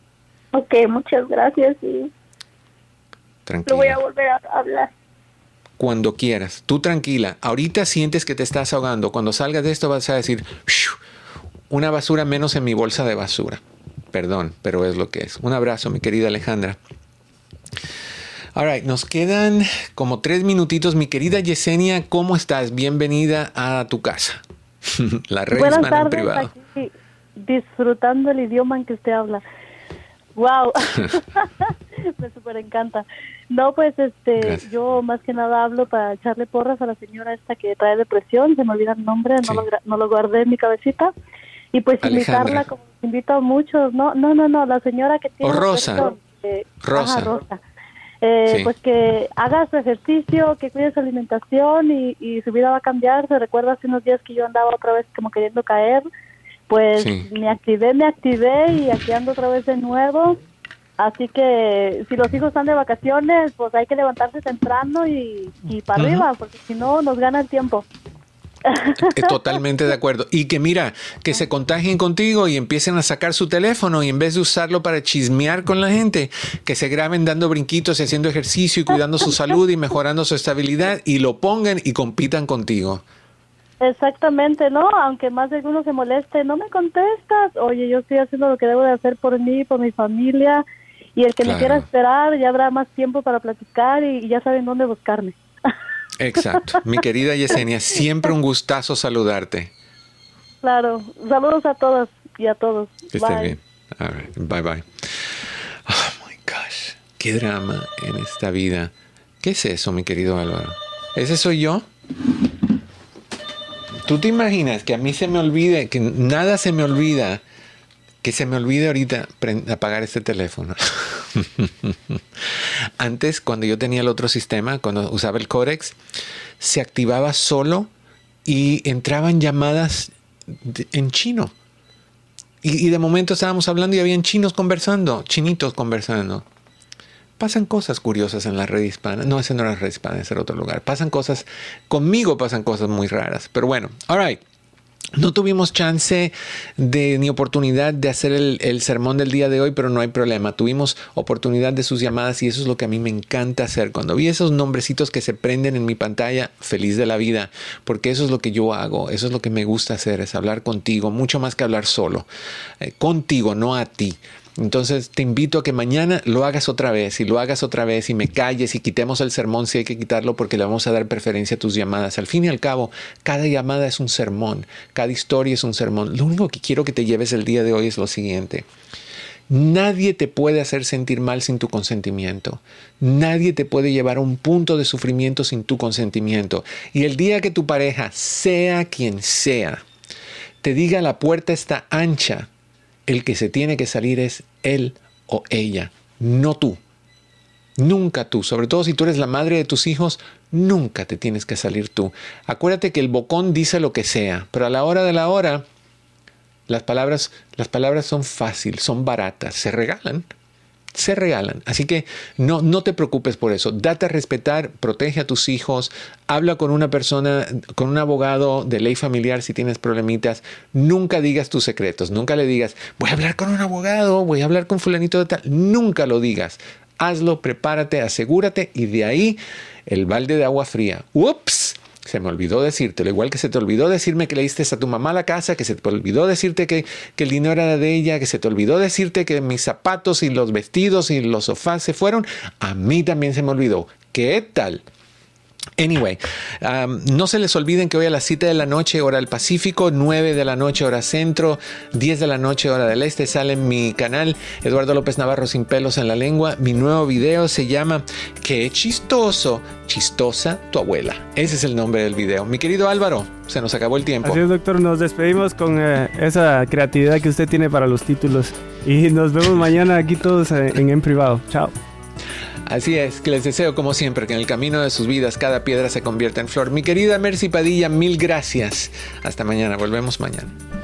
S5: Ok, muchas gracias y
S3: Tranquila.
S5: lo voy a volver a hablar.
S3: cuando quieras. Tú tranquila. Ahorita sientes que te estás ahogando. Cuando salgas de esto vas a decir, una basura menos en mi bolsa de basura. Perdón, pero es lo que es. Un abrazo, mi querida Alejandra. All right, nos quedan como tres minutitos. Mi querida Yesenia, ¿cómo estás? Bienvenida a tu casa. La Red
S18: Buenas
S3: Hispana en
S18: tardes,
S3: privado.
S18: aquí, disfrutando el idioma en que usted habla. Wow, me súper encanta. No, pues este, Gracias. Yo más que nada hablo para echarle porras a la señora esta que trae depresión, se me olvida el nombre, sí. no, lo, no lo guardé en mi cabecita. Y pues Alejandra. Invitarla, como invito a muchos, no, no, no, no, la señora que tiene...
S3: O Rosa.
S18: Depresión, eh,
S3: Rosa.
S18: Ajá, Rosa. Eh, sí. Pues que haga su ejercicio, que cuide su alimentación y, y su vida va a cambiar. Se recuerda hace unos días que yo andaba otra vez como queriendo caer, pues sí. me activé, me activé y aquí ando otra vez de nuevo. Así que si los hijos están de vacaciones, pues hay que levantarse temprano y, y para uh-huh. arriba, porque si no nos gana el tiempo.
S3: Totalmente de acuerdo. Y que mira, que se contagien contigo y empiecen a sacar su teléfono y en vez de usarlo para chismear con la gente, que se graben dando brinquitos y haciendo ejercicio y cuidando su salud y mejorando su estabilidad y lo pongan y compitan contigo.
S18: Exactamente, ¿no? Aunque más de uno se moleste, no me contestas. Oye, yo estoy haciendo lo que debo de hacer por mí, por mi familia, y el que claro. me quiera esperar, ya habrá más tiempo para platicar y, y ya saben dónde buscarme.
S3: Exacto. Mi querida Yesenia, siempre un gustazo saludarte.
S18: Claro. Saludos a todas y a todos.
S3: Que estés bien. All right. Bye, bye. Oh, my gosh. Qué drama en esta vida. ¿Qué es eso, mi querido Álvaro? ¿Ese soy yo? ¿Tú te imaginas que a mí se me olvide, que nada se me olvida, que se me olvide ahorita apagar este teléfono? Antes, cuando yo tenía el otro sistema, cuando usaba el Codex, se activaba solo y entraban llamadas de, en chino. Y, y de momento estábamos hablando y habían chinos conversando, chinitos conversando. Pasan cosas curiosas en la Red Hispana. No, ese no era la Red Hispana, ese era otro lugar. Pasan cosas, conmigo pasan cosas muy raras. Pero bueno, all right. No tuvimos chance de, ni oportunidad de hacer el, el sermón del día de hoy, pero no hay problema. Tuvimos oportunidad de sus llamadas y eso es lo que a mí me encanta hacer. Cuando vi esos nombrecitos que se prenden en mi pantalla, feliz de la vida, porque eso es lo que yo hago, eso es lo que me gusta hacer, es hablar contigo, mucho más que hablar solo. Eh, contigo, no a ti. Entonces te invito a que mañana lo hagas otra vez y lo hagas otra vez y me calles y quitemos el sermón si hay que quitarlo porque le vamos a dar preferencia a tus llamadas. Al fin y al cabo, cada llamada es un sermón, cada historia es un sermón. Lo único que quiero que te lleves el día de hoy es lo siguiente. Nadie te puede hacer sentir mal sin tu consentimiento. Nadie te puede llevar a un punto de sufrimiento sin tu consentimiento. Y el día que tu pareja, sea quien sea, te diga la puerta está ancha, el que se tiene que salir es él o ella, no tú. Nunca tú. Sobre todo si tú eres la madre de tus hijos, nunca te tienes que salir tú. Acuérdate que el bocón dice lo que sea, pero a la hora de la hora, las palabras, las palabras son fáciles, son baratas, se regalan. Se regalan. Así que no, no te preocupes por eso. Date a respetar, protege a tus hijos, habla con una persona, con un abogado de ley familiar si tienes problemitas. Nunca digas tus secretos. Nunca le digas, voy a hablar con un abogado, voy a hablar con fulanito de tal. Nunca lo digas. Hazlo, prepárate, asegúrate y de ahí el balde de agua fría. ¡Ups! Se me olvidó decírtelo, igual que se te olvidó decirme que le diste a tu mamá la casa, que se te olvidó decirte que, que el dinero era de ella, que se te olvidó decirte que mis zapatos y los vestidos y los sofás se fueron. A mí también se me olvidó. ¿Qué tal? Anyway, um, no se les olviden que hoy a las siete de la noche, hora del Pacífico, nueve de la noche, hora centro, diez de la noche, hora del este, sale en mi canal Eduardo López Navarro Sin Pelos en la Lengua. Mi nuevo video se llama ¡Qué chistoso! Chistosa tu abuela. Ese es el nombre del video. Mi querido Álvaro, se nos acabó el tiempo.
S4: Así es, doctor. Nos despedimos con eh, esa creatividad que usted tiene para los títulos. Y nos vemos mañana aquí todos en, en privado. Chao.
S3: Así es, que les deseo como siempre que en el camino de sus vidas cada piedra se convierta en flor. Mi querida Mercy Padilla, mil gracias. Hasta mañana, volvemos mañana.